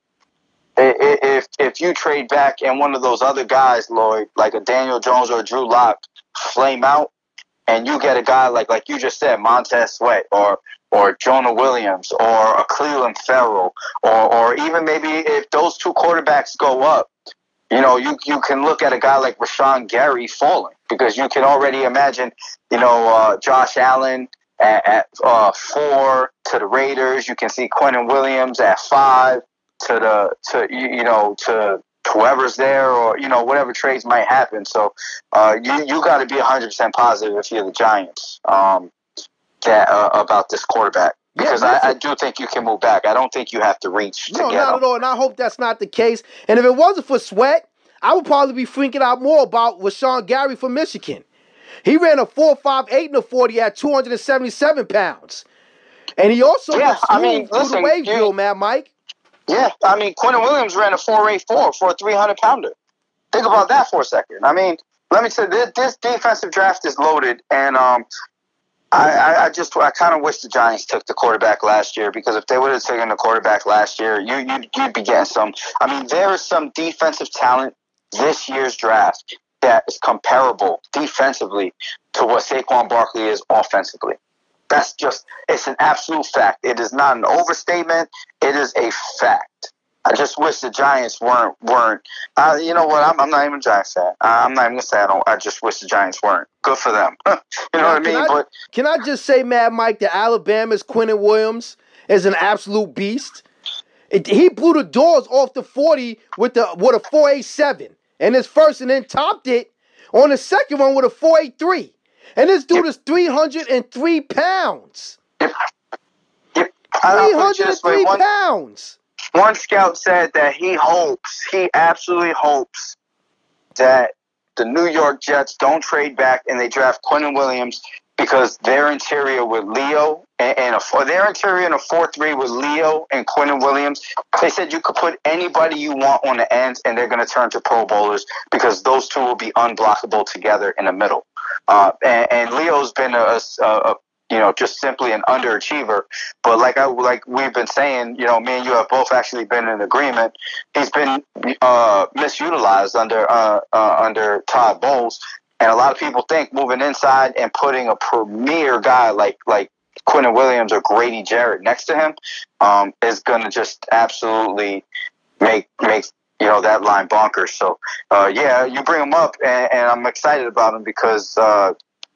if if you trade back and one of those other guys, Lloyd, like a Daniel Jones or a Drew Lock, flame out, and you get a guy like like you just said, Montez Sweat or or Jonah Williams or a Cleveland Ferrell, or or even maybe if those two quarterbacks go up, you know, you, you can look at a guy like Rashawn Gary falling because you can already imagine, you know, uh, Josh Allen at, at uh, four to the Raiders. You can see Quentin Williams at five to the to you, you know to whoever's there, or you know whatever trades might happen. So uh, you you got to be one hundred percent positive if you're the Giants um, that uh, about this quarterback. Because yeah, I, I do think you can move back. I don't think you have to reach to No, get not him. at all. And I hope that's not the case. And if it wasn't for Sweat, I would probably be freaking out more about Rashawn Gary from Michigan. He ran a four five eight in the forty at two hundred seventy-seven pounds. And he also Yeah, was I mean, through listen, the wave you- drill, Mad Mike. Yeah, I mean, Quentin Williams ran a four eight four for a three hundred pounder. Think about that for a second. I mean, let me say, this, this defensive draft is loaded, and um, I, I, I just I kind of wish the Giants took the quarterback last year, because if they would have taken the quarterback last year, you, you'd, you'd be getting some. I mean, there is some defensive talent this year's draft that is comparable defensively to what Saquon Barkley is offensively. That's just, it's an absolute fact. It is not an overstatement. It is a fact. I just wish the Giants weren't, weren't. Uh, you know what? I'm, I'm not even a Giants fan. Uh, I'm not even going to say I don't. I just wish the Giants weren't. Good for them. You know Now, what I mean? Can I, but can I just say, Mad Mike, that Alabama's Quentin Williams is an absolute beast? It, he blew the doors off the forty with the with a four eight seven in his first, and then topped it on the second one with a four eight three. And this dude is three hundred three pounds. Yep. Yep. three hundred three one, pounds. One scout said that he hopes, he absolutely hopes that the New York Jets don't trade back and they draft Quentin Williams, because their interior with Leo and, and a, their interior in a four three with Leo and Quentin Williams, they said you could put anybody you want on the ends and they're going to turn to Pro Bowlers, because those two will be unblockable together in the middle. Uh, and, and Leo's been a, a, a you know just simply an underachiever, but like I like we've been saying, you know, me and you have both actually been in agreement. He's been uh, misutilized under uh, uh, under Todd Bowles. And a lot of people think moving inside and putting a premier guy like like Quentin Williams or Grady Jarrett next to him um, is going to just absolutely make make you know that line bonkers. So uh, yeah, you bring him up, and, and I'm excited about him because uh,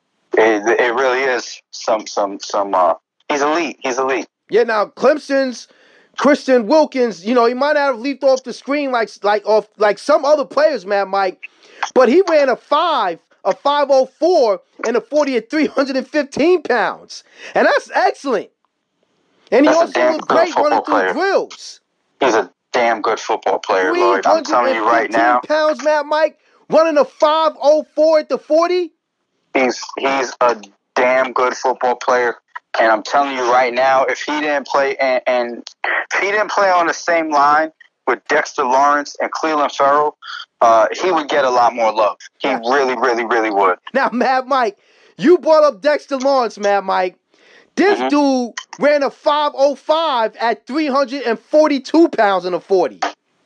it it really is some some some. Uh, he's elite. He's elite. Yeah. Now Clemson's Christian Wilkins, you know, he might not have leaped off the screen like like off like some other players, man, Mike, but he ran a five. A five oh four and a forty at three hundred fifteen pounds. And that's excellent. And he That's also looked great running through player. drills. He's a damn good football player, Lloyd. I'm telling you right now. pounds, Matt Mike, running a five oh four at the forty. He's he's a damn good football player. And I'm telling you right now, if he didn't play and, and if he didn't play on the same line with Dexter Lawrence and Cleveland Ferrell, uh, he would get a lot more love. He really, really, really would. Now, Mad Mike, you brought up Dexter Lawrence, Mad Mike. This mm-hmm. dude ran a five oh five at three hundred forty-two pounds in a forty.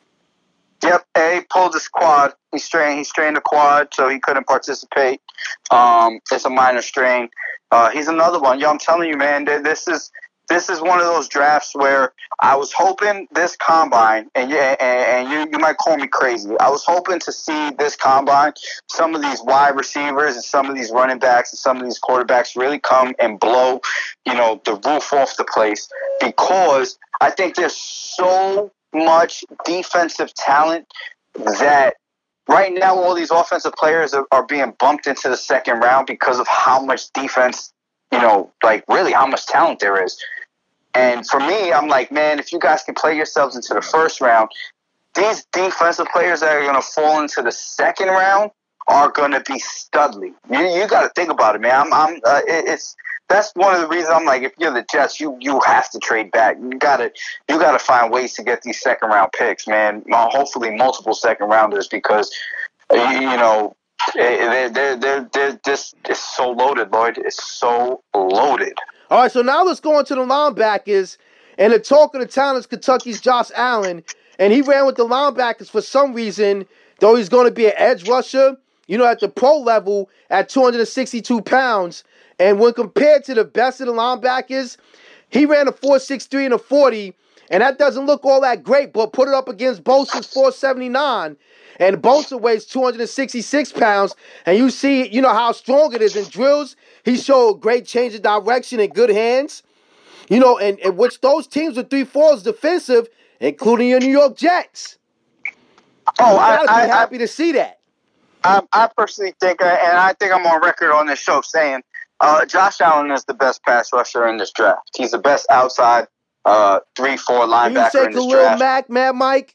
Yep, and he pulled his quad. He strained, he strained the quad, so he couldn't participate. Um, it's a minor strain. Uh, he's another one. Yo, I'm telling you, man, this is this is one of those drafts where I was hoping this combine, and yeah, and, and you you might call me crazy. I was hoping to see this combine, some of these wide receivers and some of these running backs and some of these quarterbacks really come and blow, you know, the roof off the place, because I think there's so much defensive talent that right now all these offensive players are, are being bumped into the second round because of how much defense, you know, like really how much talent there is. And for me, I'm like, man, if you guys can play yourselves into the first round, these defensive players that are going to fall into the second round are going to be studly. You, you got to think about it, man. I'm, I'm, uh, it, it's that's one of the reasons I'm like, if you're the Jets, you you have to trade back. You got to you got to find ways to get these second round picks, man. Uh, hopefully, multiple second rounders, because uh, you, you know they're they're they're, they're this is so loaded, Lloyd. It's so loaded. All right, so now let's go into the linebackers. And the talk of the town is Kentucky's Josh Allen. And he ran with the linebackers for some reason, though he's going to be an edge rusher, you know, at the pro level at two hundred sixty-two pounds. And when compared to the best of the linebackers, he ran a four six three and a forty. And that doesn't look all that great, but put it up against Bosa's four seventy-nine, and Bosa weighs two hundred sixty-six pounds, and you see, you know, how strong it is in drills. He showed great change of direction and good hands. You know, and, and which those teams with three fours defensive, including your New York Jets. Oh, you I, gotta I, be happy I, to see that. I, I personally think, uh, and I think I'm on record on this show saying, uh, Josh Allen is the best pass rusher in this draft. He's the best outside uh, three four linebacker Can in you say this Khalil draft. Mack, Mad Mike?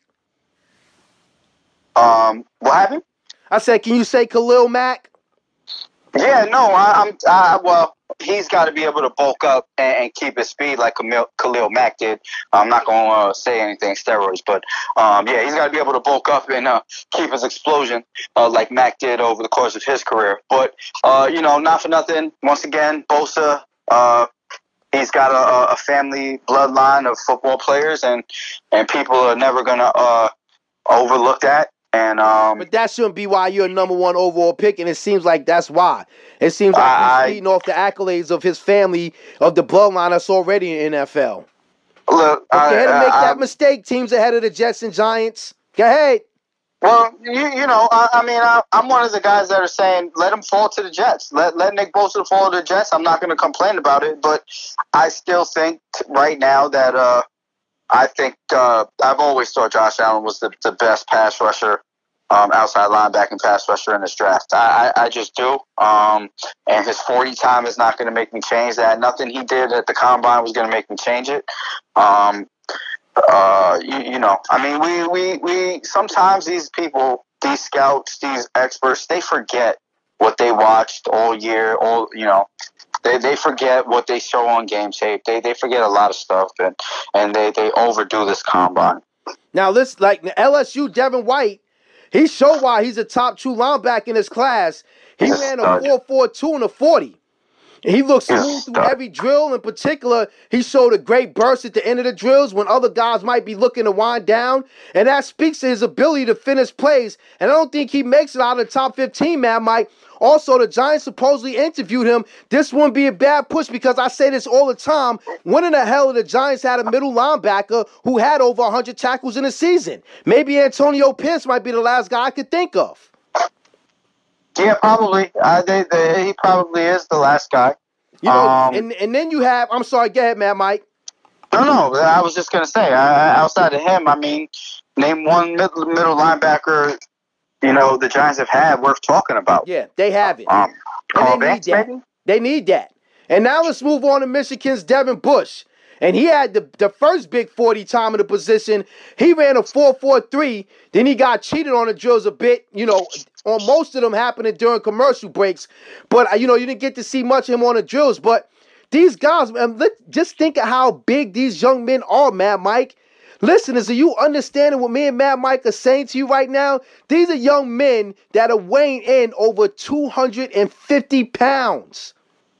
Um, what happened? I said, can you say Khalil Mack? Yeah, no, I, I'm. I, well, he's got to be able to bulk up and, and keep his speed like Khalil, Khalil Mack did. I'm not going to uh, say anything steroids, but um, yeah, he's got to be able to bulk up and uh, keep his explosion uh, like Mack did over the course of his career. But uh, you know, not for nothing. Once again, Bosa. Uh, he's got a, a family bloodline of football players, and and people are never going to uh, overlook that. And, um, but that shouldn't be why you're a number one overall pick, and it seems like that's why. It seems like I, he's feeding off the accolades of his family, of the bloodline that's already in the N F L. Look, if you had to I, make I, that I, mistake, teams ahead of the Jets and Giants, go ahead. Well, you you know, I, I mean, I, I'm one of the guys that are saying let him fall to the Jets. Let let Nick Bosa fall to the Jets. I'm not going to complain about it, but I still think right now that uh, I think uh, I've always thought Josh Allen was the, the best pass rusher, um, outside linebacking pass rusher in this draft. I, I, I just do. Um, and his forty time is not going to make me change that. Nothing he did at the combine was going to make me change it. Um, uh, you, you know, I mean, we, we, we sometimes these people, these scouts, these experts, they forget what they watched all year, all, you know. They they forget what they show on game tape. They they forget a lot of stuff, and, and they, they overdo this combine. Now, this like L S U Devin White, he showed why he's a top two linebacker in his class. He He's ran a a four four two and a forty. And he looked He's smooth through stud. every drill. In particular, he showed a great burst at the end of the drills when other guys might be looking to wind down. And that speaks to his ability to finish plays. And I don't think he makes it out of the top fifteen, man, Mike. Also, the Giants supposedly interviewed him. This wouldn't be a bad push because I say this all the time. When in the hell did the Giants had a middle linebacker who had over one hundred tackles in a season? Maybe Antonio Pierce might be the last guy I could think of. Yeah, probably. Uh, they, they, he probably is the last guy. You know, Um, and, and then you have, I'm sorry, go ahead, man, Mike. No, no. I was just gonna say, uh, outside of him, I mean, name one middle, middle linebacker. You know, the Giants have had worth talking about. Yeah, they have it. Um, Carl And they need Banks, that. maybe. They need that. And now let's move on to Michigan's Devin Bush. And he had the, the first big forty time in the position. He ran a four four three. Then he got cheated on the drills a bit. You know, on most of them happening during commercial breaks. But, you know, you didn't get to see much of him on the drills. But these guys, man, let, just think of how big these young men are, man, Mike. Listeners, are you understanding what me and Mad Mike are saying to you right now? These are young men that are weighing in over two hundred fifty pounds.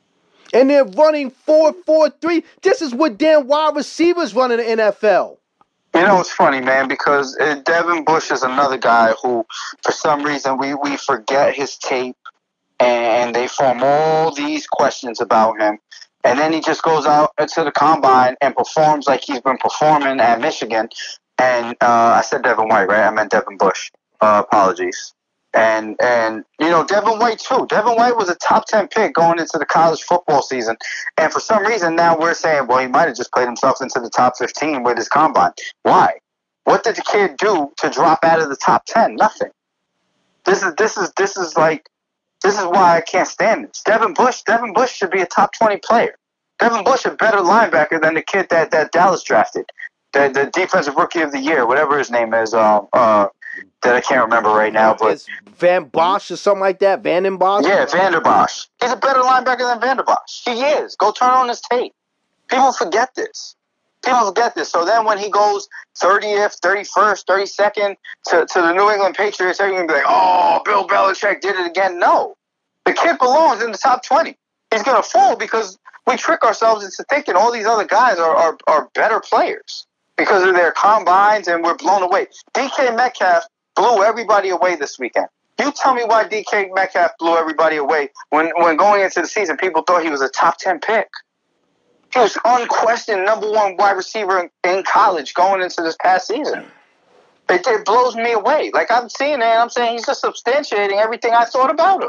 And they're running four four three. This is what damn wide receivers run in the N F L. You know, it's funny, man, because uh, Devin Bush is another guy who, for some reason, we, we forget his tape, and they form all these questions about him. And then he just goes out into the combine and performs like he's been performing at Michigan. And uh, I said Devin White, right? I meant Devin Bush. Uh, apologies. And, and you know, Devin White, too. Devin White was a top ten pick going into the college football season. And for some reason, now we're saying, well, he might have just played himself into the top fifteen with his combine. Why? What did the kid do to drop out of the top ten? Nothing. This is, this is, this is like, This is why I can't stand this. Devin Bush, Devin Bush should be a top twenty player. Devin Bush, a better linebacker than the kid that, that Dallas drafted, the the defensive rookie of the year, whatever his name is, uh, uh, that I can't remember right now. But It's Van Bosch or something like that. Van den Bosch. yeah, Vander Bosch. He's a better linebacker than Vander Bosch. He is. Go turn on his tape. People forget this. People forget this. So then when he goes thirtieth, thirty-first, thirty-second to, to the New England Patriots, they're going to be like, oh, Bill Belichick did it again. No. The kid belongs in the top twenty. He's going to fall because we trick ourselves into thinking all these other guys are, are, are better players because of their combines, and we're blown away. D K Metcalf blew everybody away this weekend. You tell me why D K Metcalf blew everybody away when, when going into the season, people thought he was a top ten pick. He was unquestioned number one wide receiver in, in college going into this past season. It, it blows me away. Like, I'm seeing it, and I'm saying he's just substantiating everything I thought about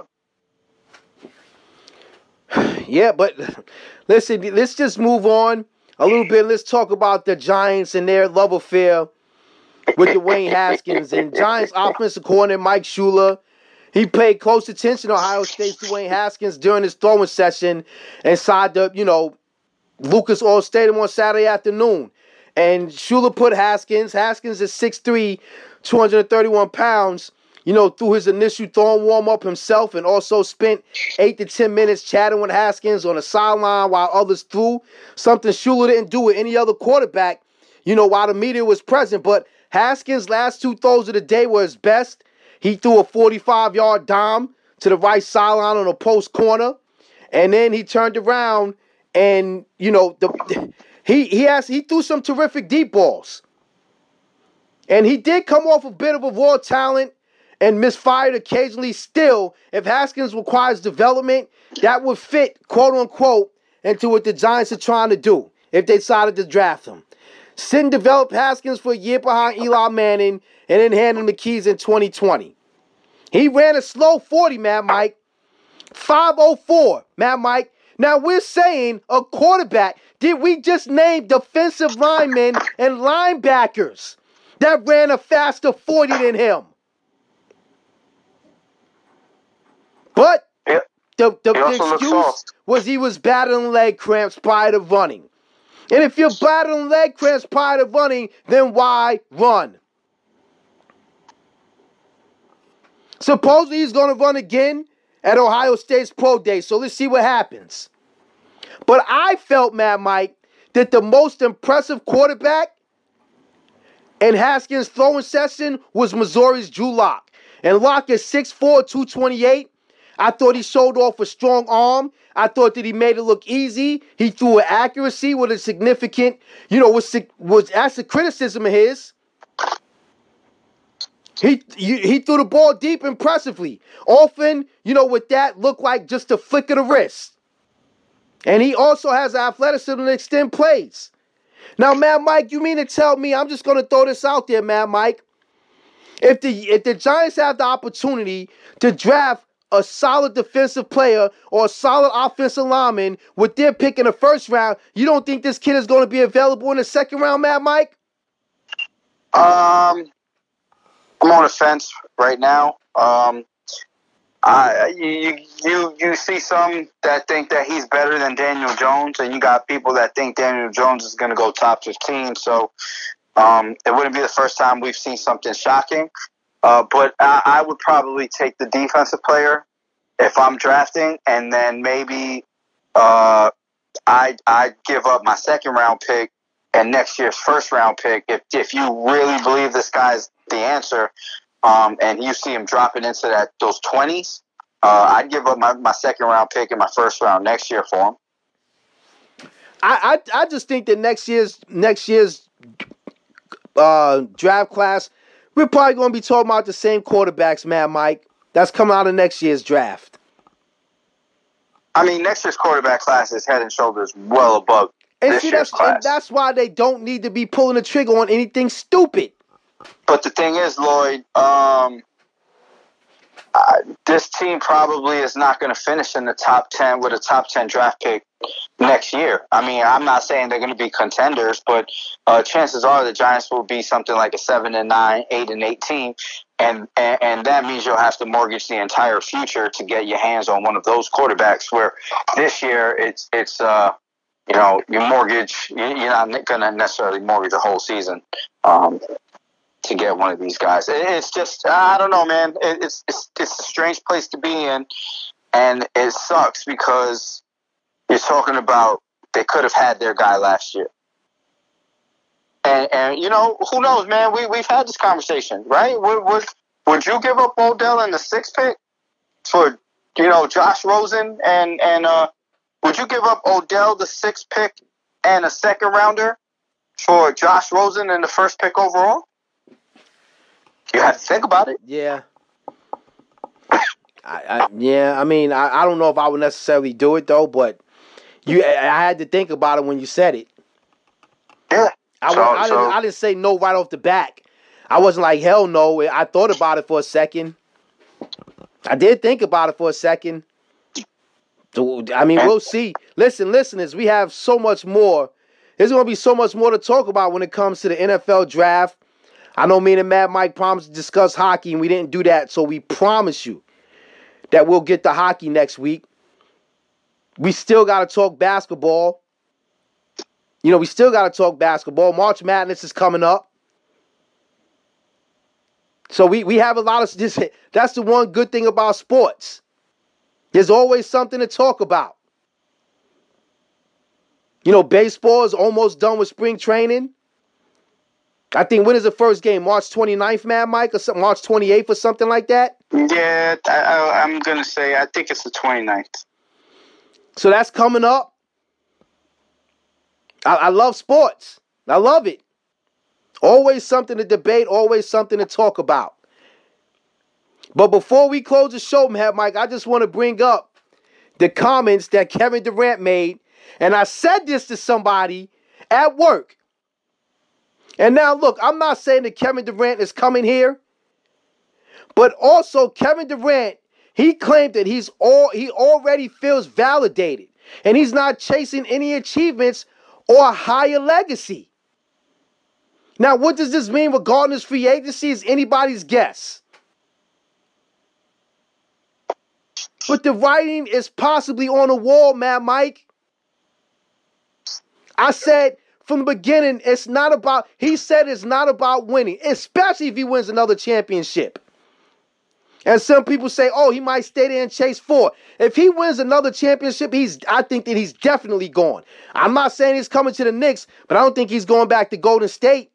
him. Yeah, but listen, let's just move on a little bit. Let's talk about the Giants and their love affair with Dwayne Haskins. And Giants offensive coordinator Mike Shula, he paid close attention to Ohio State's Dwayne Haskins during his throwing session inside the, you know, Lucas Oil Stadium on Saturday afternoon. And Shula put Haskins, Haskins is six three, two hundred thirty-one pounds, you know, through his initial throwing warm-up himself, and also spent eight to ten minutes chatting with Haskins on the sideline while others threw, something Shula didn't do with any other quarterback, you know, while the media was present. But Haskins' last two throws of the day were his best. He threw a forty-five-yard dime to the right sideline on a post corner, and then he turned around and, you know, the he he has he threw some terrific deep balls. And he did come off a bit of a raw talent and misfired occasionally. Still, if Haskins requires development, that would fit, quote-unquote, into what the Giants are trying to do if they decided to draft him. Sin developed Haskins for a year behind Eli Manning and then hand him the keys in twenty twenty. He ran a slow forty, Mad Mike. five oh four, Mad Mike. Now, we're saying a quarterback. Did we just name defensive linemen and linebackers that ran a faster forty than him? But Yep. the, the, He the also looks excuse soft. was he was battling leg cramps prior to running. And if you're battling leg cramps prior to running, then why run? Supposedly he's going to run again at Ohio State's Pro Day, so let's see what happens. But I felt, Mad Mike, that the most impressive quarterback in Haskins' throwing session was Missouri's Drew Lock. And Lock is six four, two twenty-eight. I thought he showed off a strong arm. I thought that he made it look easy. He threw with accuracy with a significant, you know, was was that's a criticism of his. He, he he threw the ball deep impressively. Often, you know, with that, looked like just a flick of the wrist. And he also has athleticism to extend plays. Now, Mad Mike, you mean to tell me, I'm just going to throw this out there, Mad Mike. If the if the Giants have the opportunity to draft a solid defensive player or a solid offensive lineman with their pick in the first round, you don't think this kid is going to be available in the second round, Mad Mike? Um, I'm on the fence right now. Um, I you you you see some that think that he's better than Daniel Jones, and you got people that think Daniel Jones is going to go top fifteen. So um, it wouldn't be the first time we've seen something shocking. Uh, but I, I would probably take the defensive player if I'm drafting, and then maybe uh, I I give up my second round pick and next year's first round pick if if you really believe this guy's the answer. Um, and you see him dropping into that those twenties, uh, I'd give up my, my second round pick and my first round next year for him. I I, I just think that next year's next year's uh, draft class, we're probably going to be talking about the same quarterbacks, Mad Mike, that's coming out of next year's draft. I mean, next year's quarterback class is head and shoulders well above and this see, year's that's, class. And that's why they don't need to be pulling the trigger on anything stupid. But the thing is, Lloyd, um, uh, this team probably is not going to finish in the top ten with a top ten draft pick next year. I mean, I'm not saying they're going to be contenders, but uh, chances are the Giants will be something like a seven and nine, eight and eight team, and, and and that means you'll have to mortgage the entire future to get your hands on one of those quarterbacks. Where this year it's it's uh, you know you mortgage you're not going to necessarily mortgage the whole season. Um, to get one of these guys. It's just, I don't know, man. It's, it's it's a strange place to be in, and it sucks because you're talking about they could have had their guy last year. And, and you know, who knows, man? We, we've had this conversation, right? Would, would, would you give up Odell in the sixth pick for, you know, Josh Rosen? And, and uh, would you give up Odell the sixth pick and a second rounder for Josh Rosen in the first pick overall? You have to think about it. Yeah. I, I yeah, I mean, I, I don't know if I would necessarily do it, though, but, You, I had to think about it when you said it. Yeah. I, so, I, so, didn't, I didn't say no right off the back. I wasn't like, hell no. I thought about it for a second. I did think about it for a second. I mean, we'll see. Listen, listeners, we have so much more. There's going to be so much more to talk about when it comes to the N F L draft. I know me and Mad Mike promised to discuss hockey, and we didn't do that, so we promise you that we'll get to hockey next week. We still got to talk basketball. You know, we still got to talk basketball. March Madness is coming up. So we, we have a lot of this. That's the one good thing about sports. There's always something to talk about. You know, baseball is almost done with spring training. I think, when is the first game? March twenty-ninth, Mad Mike, or something, March twenty-eighth or something like that? Yeah, I, I, I'm going to say, I think it's the twenty-ninth. So that's coming up. I, I love sports. I love it. Always something to debate, always something to talk about. But before we close the show, Mad Mike, I just want to bring up the comments that Kevin Durant made. And I said this to somebody at work. And now, look, I'm not saying that Kevin Durant is coming here. But also, Kevin Durant, he claimed that he's all he already feels validated. And he's not chasing any achievements or a higher legacy. Now, what does this mean regarding his free agency is anybody's guess. But the writing is possibly on the wall, Mad Mike. I said from the beginning, it's not about, he said it's not about winning, especially if he wins another championship. And some people say, oh, he might stay there and chase four. If he wins another championship, he's, I think that he's definitely gone. I'm not saying he's coming to the Knicks, but I don't think he's going back to Golden State.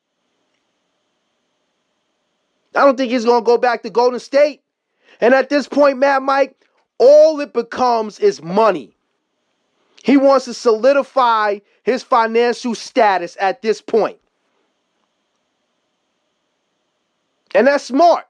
I don't think he's going to go back to Golden State. And at this point, Mad Mike, all it becomes is money. He wants to solidify his financial status at this point. And that's smart.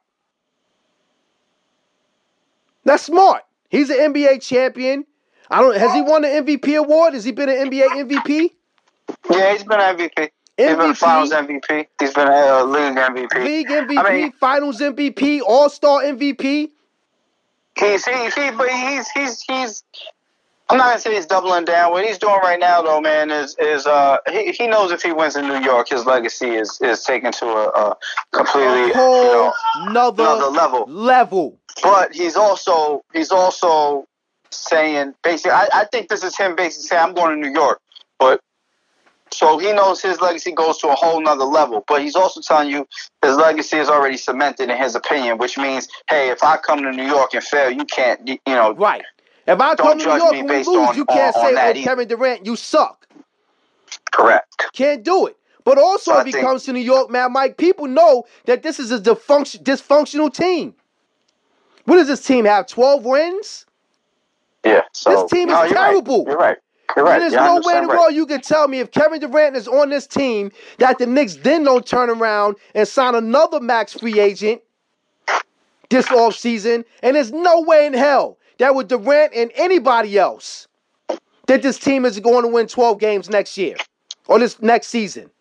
That's smart. He's an N B A champion. I don't. Has he won the M V P award? Has he been an N B A M V P? Yeah, he's been an M V P. He's been Finals M V P. He's been a uh, League M V P. League M V P, I mean, Finals M V P, All-Star M V P. He's he, he but he's he's he's. I'm not gonna say he's doubling down. What he's doing right now, though, man, is is uh he, he knows if he wins in New York, his legacy is is taken to a, a completely a whole you know, another, another level. Level. But he's also he's also saying basically, I, I think this is him basically saying, I'm going to New York, but. So he knows his legacy goes to a whole nother level. But he's also telling you his legacy is already cemented in his opinion, which means, hey, if I come to New York and fail, you can't, you know. Right. If I come to New York and we lose, on, you can't on, say, on oh, Kevin Durant, you suck. Correct. Can't do it. But also, so if he think, comes to New York, man, Mike, people know that this is a dysfunction, dysfunctional team. What does this team have, twelve wins? Yeah. So, this team no, is you're terrible. Right. You're right. Correct. And there's yeah, no way in the right. world you can tell me if Kevin Durant is on this team that the Knicks then don't turn around and sign another max free agent this offseason. And there's no way in hell that with Durant and anybody else that this team is going to win twelve games next year or this next season.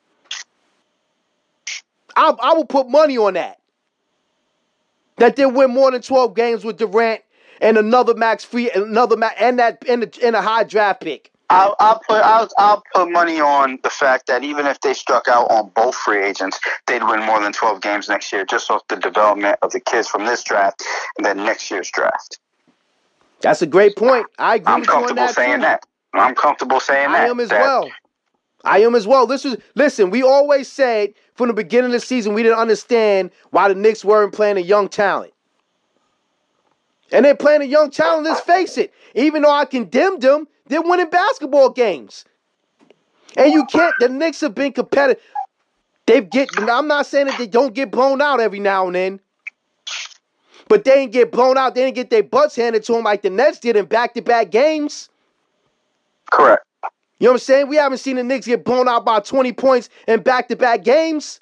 I, I will put money on that. That they'll win more than twelve games with Durant and another max free, another max, and that and a, and a high draft pick. I'll, I'll put I'll, I'll put money on the fact that even if they struck out on both free agents, they'd win more than twelve games next year, just off the development of the kids from this draft and then next year's draft. That's a great point. I agree I'm with you on comfortable that saying too. that. I'm comfortable saying that. I am as that, well. I am as well. This was listen. We always said from the beginning of the season we didn't understand why the Knicks weren't playing a young talent. And they're playing a young talent, let's face it. Even though I condemned them, they're winning basketball games. And you can't, the Knicks have been competitive. They've get, I'm not saying that they don't get blown out every now and then. But they didn't get blown out. They didn't get their butts handed to them like the Nets did in back-to-back games. Correct. You know what I'm saying? We haven't seen the Knicks get blown out by twenty points in back-to-back games.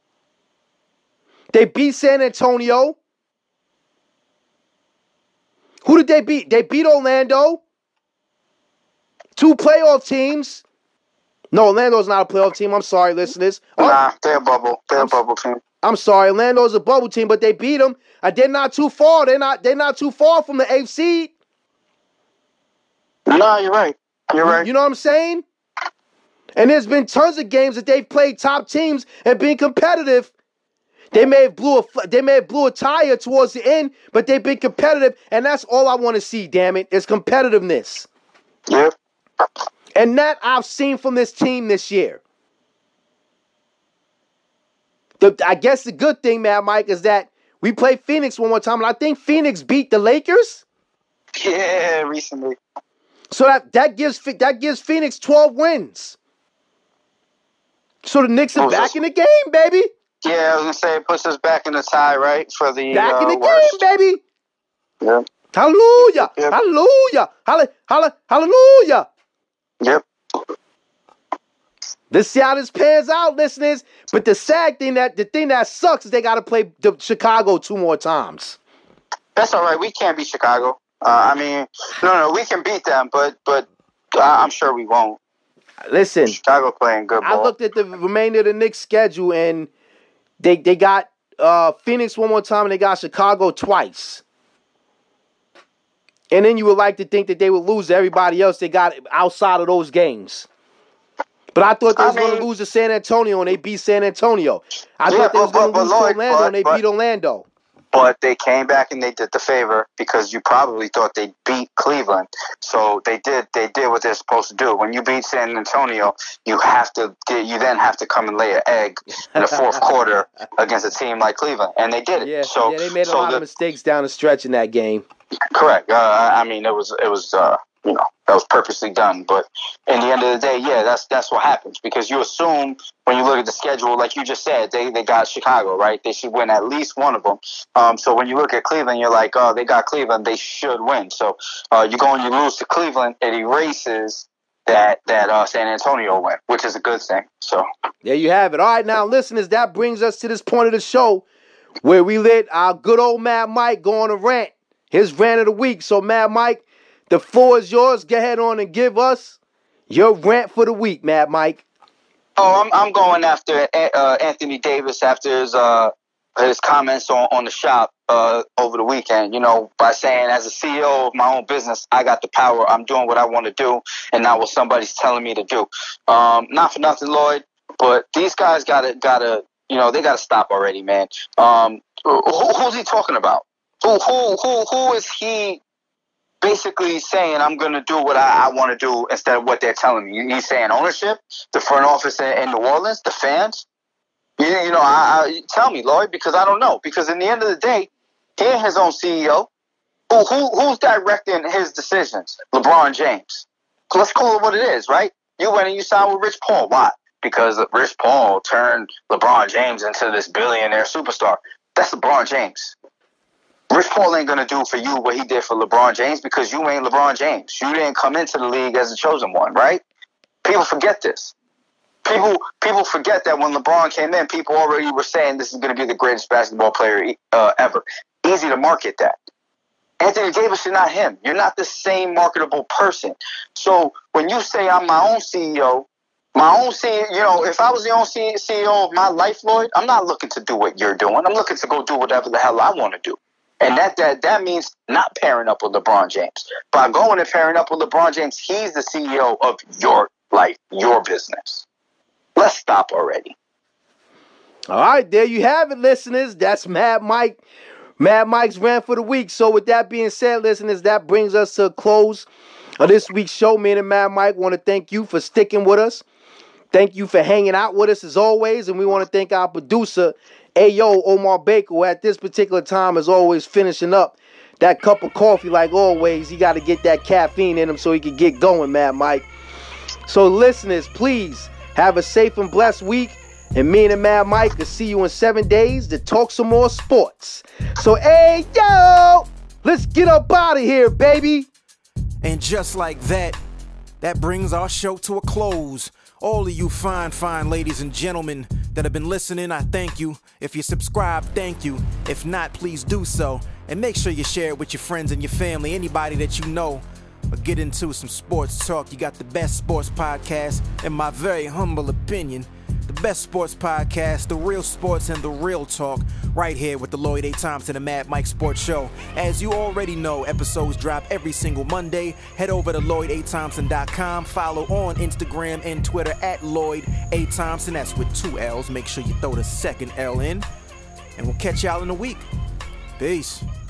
They beat San Antonio. Who did they beat? They beat Orlando. two playoff teams. No, Orlando's not a playoff team. I'm sorry, listeners. Oh, Nah, they're a bubble. They're I'm, a bubble team. I'm sorry, Orlando's a bubble team, but they beat them. Uh, they're not too far. They're not. They're not too far from the eighth seed. No, you're right. You're right. You know what I'm saying? And there's been tons of games that they've played top teams and been competitive. They may have blew a they may have blew a tire towards the end, but they've been competitive, and that's all I want to see. Damn it, is competitiveness. Yep. And that I've seen from this team this year. The, I guess the good thing, man, Mike, is that we played Phoenix one more time, and I think Phoenix beat the Lakers. Yeah, recently. So that, that gives that gives Phoenix twelve wins. So the Knicks are back in the game, baby. Yeah, I was gonna say it puts us back in the tie, right? For the back in uh, the worst. game, baby. Yep. Hallelujah. Yep. Hallelujah. Hallelujah. Hallelujah. Hallelujah. Yep. Let's see how this pans out, listeners. But the sad thing that the thing that sucks is they got to play the Chicago two more times. That's all right. We can't beat Chicago. Uh, I mean, no, no, we can beat them, but but uh, I'm sure we won't. Listen, Chicago playing good ball. I looked at the remainder of the Knicks schedule, and they they got uh, Phoenix one more time, and they got Chicago twice. And then you would like to think that they would lose to everybody else they got outside of those games. But I thought they was going to lose to San Antonio, and they beat San Antonio. I yeah, thought they was going to lose Lloyd, to Orlando, but, and they but, beat Orlando. But they came back and they did the favor because you probably thought they beat Cleveland. So they did. They did what they're supposed to do. When you beat San Antonio, you have to. You then have to come and lay an egg in the fourth quarter against a team like Cleveland, and they did it. Yeah, so, yeah, they made a so lot the, of mistakes down the stretch in that game. Correct. Uh, I mean, it was it was uh, you know that was purposely done. But in the end of the day, yeah, that's that's what happens because you assume when you look at the schedule, like you just said, they they got Chicago, right? They should win at least one of them. Um, so when you look at Cleveland, you're like, oh, they got Cleveland, they should win. So uh, you go and you lose to Cleveland, it erases that that uh, San Antonio win, which is a good thing. So there you have it. All right, now listeners, that brings us to this point of the show where we let our good old Mad Mike go on a rant. His rant of the week. So, Mad Mike, the floor is yours. Go ahead on and give us your rant for the week, Mad Mike. Oh, I'm I'm going after uh, Anthony Davis after his uh his comments on, on the shop uh over the weekend. You know, by saying as a C E O of my own business, I got the power. I'm doing what I want to do, and not what somebody's telling me to do. Um, not for nothing, Lloyd, but these guys gotta gotta you know they gotta stop already, man. Um, who, who's he talking about? Who who who who is he basically saying I'm going to do what I, I want to do instead of what they're telling me? He's saying ownership, the front office in, in New Orleans, the fans. You, you know, I, I, tell me, Lloyd, because I don't know. Because in the end of the day, he ain't his own C E O. Who, who who's directing his decisions? LeBron James. Let's call it what it is, right? You went and you signed with Rich Paul. Why? Because Rich Paul turned LeBron James into this billionaire superstar. That's LeBron James. Rich Paul ain't going to do for you what he did for LeBron James because you ain't LeBron James. You didn't come into the league as a chosen one, right? People forget this. People people forget that when LeBron came in, people already were saying this is going to be the greatest basketball player uh, ever. Easy to market that. Anthony Davis, you're not him. You're not the same marketable person. So when you say I'm my own C E O, my own C E O, you know, if I was the own C E O of my life, Lloyd, I'm not looking to do what you're doing. I'm looking to go do whatever the hell I want to do. And that, that that means not pairing up with LeBron James. By going and pairing up with LeBron James, he's the C E O of your life, your business. Let's stop already. All right, there you have it, listeners. That's Mad Mike. Mad Mike's rant for the week. So with that being said, listeners, that brings us to a close of this week's show. Me and Mad Mike want to thank you for sticking with us. Thank you for hanging out with us as always. And we want to thank our producer, Ayo Omar Baker, who at this particular time is always finishing up that cup of coffee like always. He got to get that caffeine in him so he can get going, Mad Mike. So listeners, please have a safe and blessed week. And me and Mad Mike will see you in seven days to talk some more sports. So, hey, yo, let's get up out of here, baby. And just like that, that brings our show to a close. All of you fine, fine ladies and gentlemen that have been listening, I thank you. If you subscribe, thank you. If not, please do so. And make sure you share it with your friends and your family, anybody that you know or get into some sports talk, you got the best sports podcast, in my very humble opinion. The best sports podcast, the real sports and the real talk, right here with the Lloyd A. Thompson and Mad Mike Sports Show. As you already know, episodes drop every single Monday. Head over to Lloyd A Thompson dot com. Follow on Instagram and Twitter at Lloyd A. Thompson. That's with two L's. Make sure you throw the second L in. And we'll catch y'all in a week. Peace.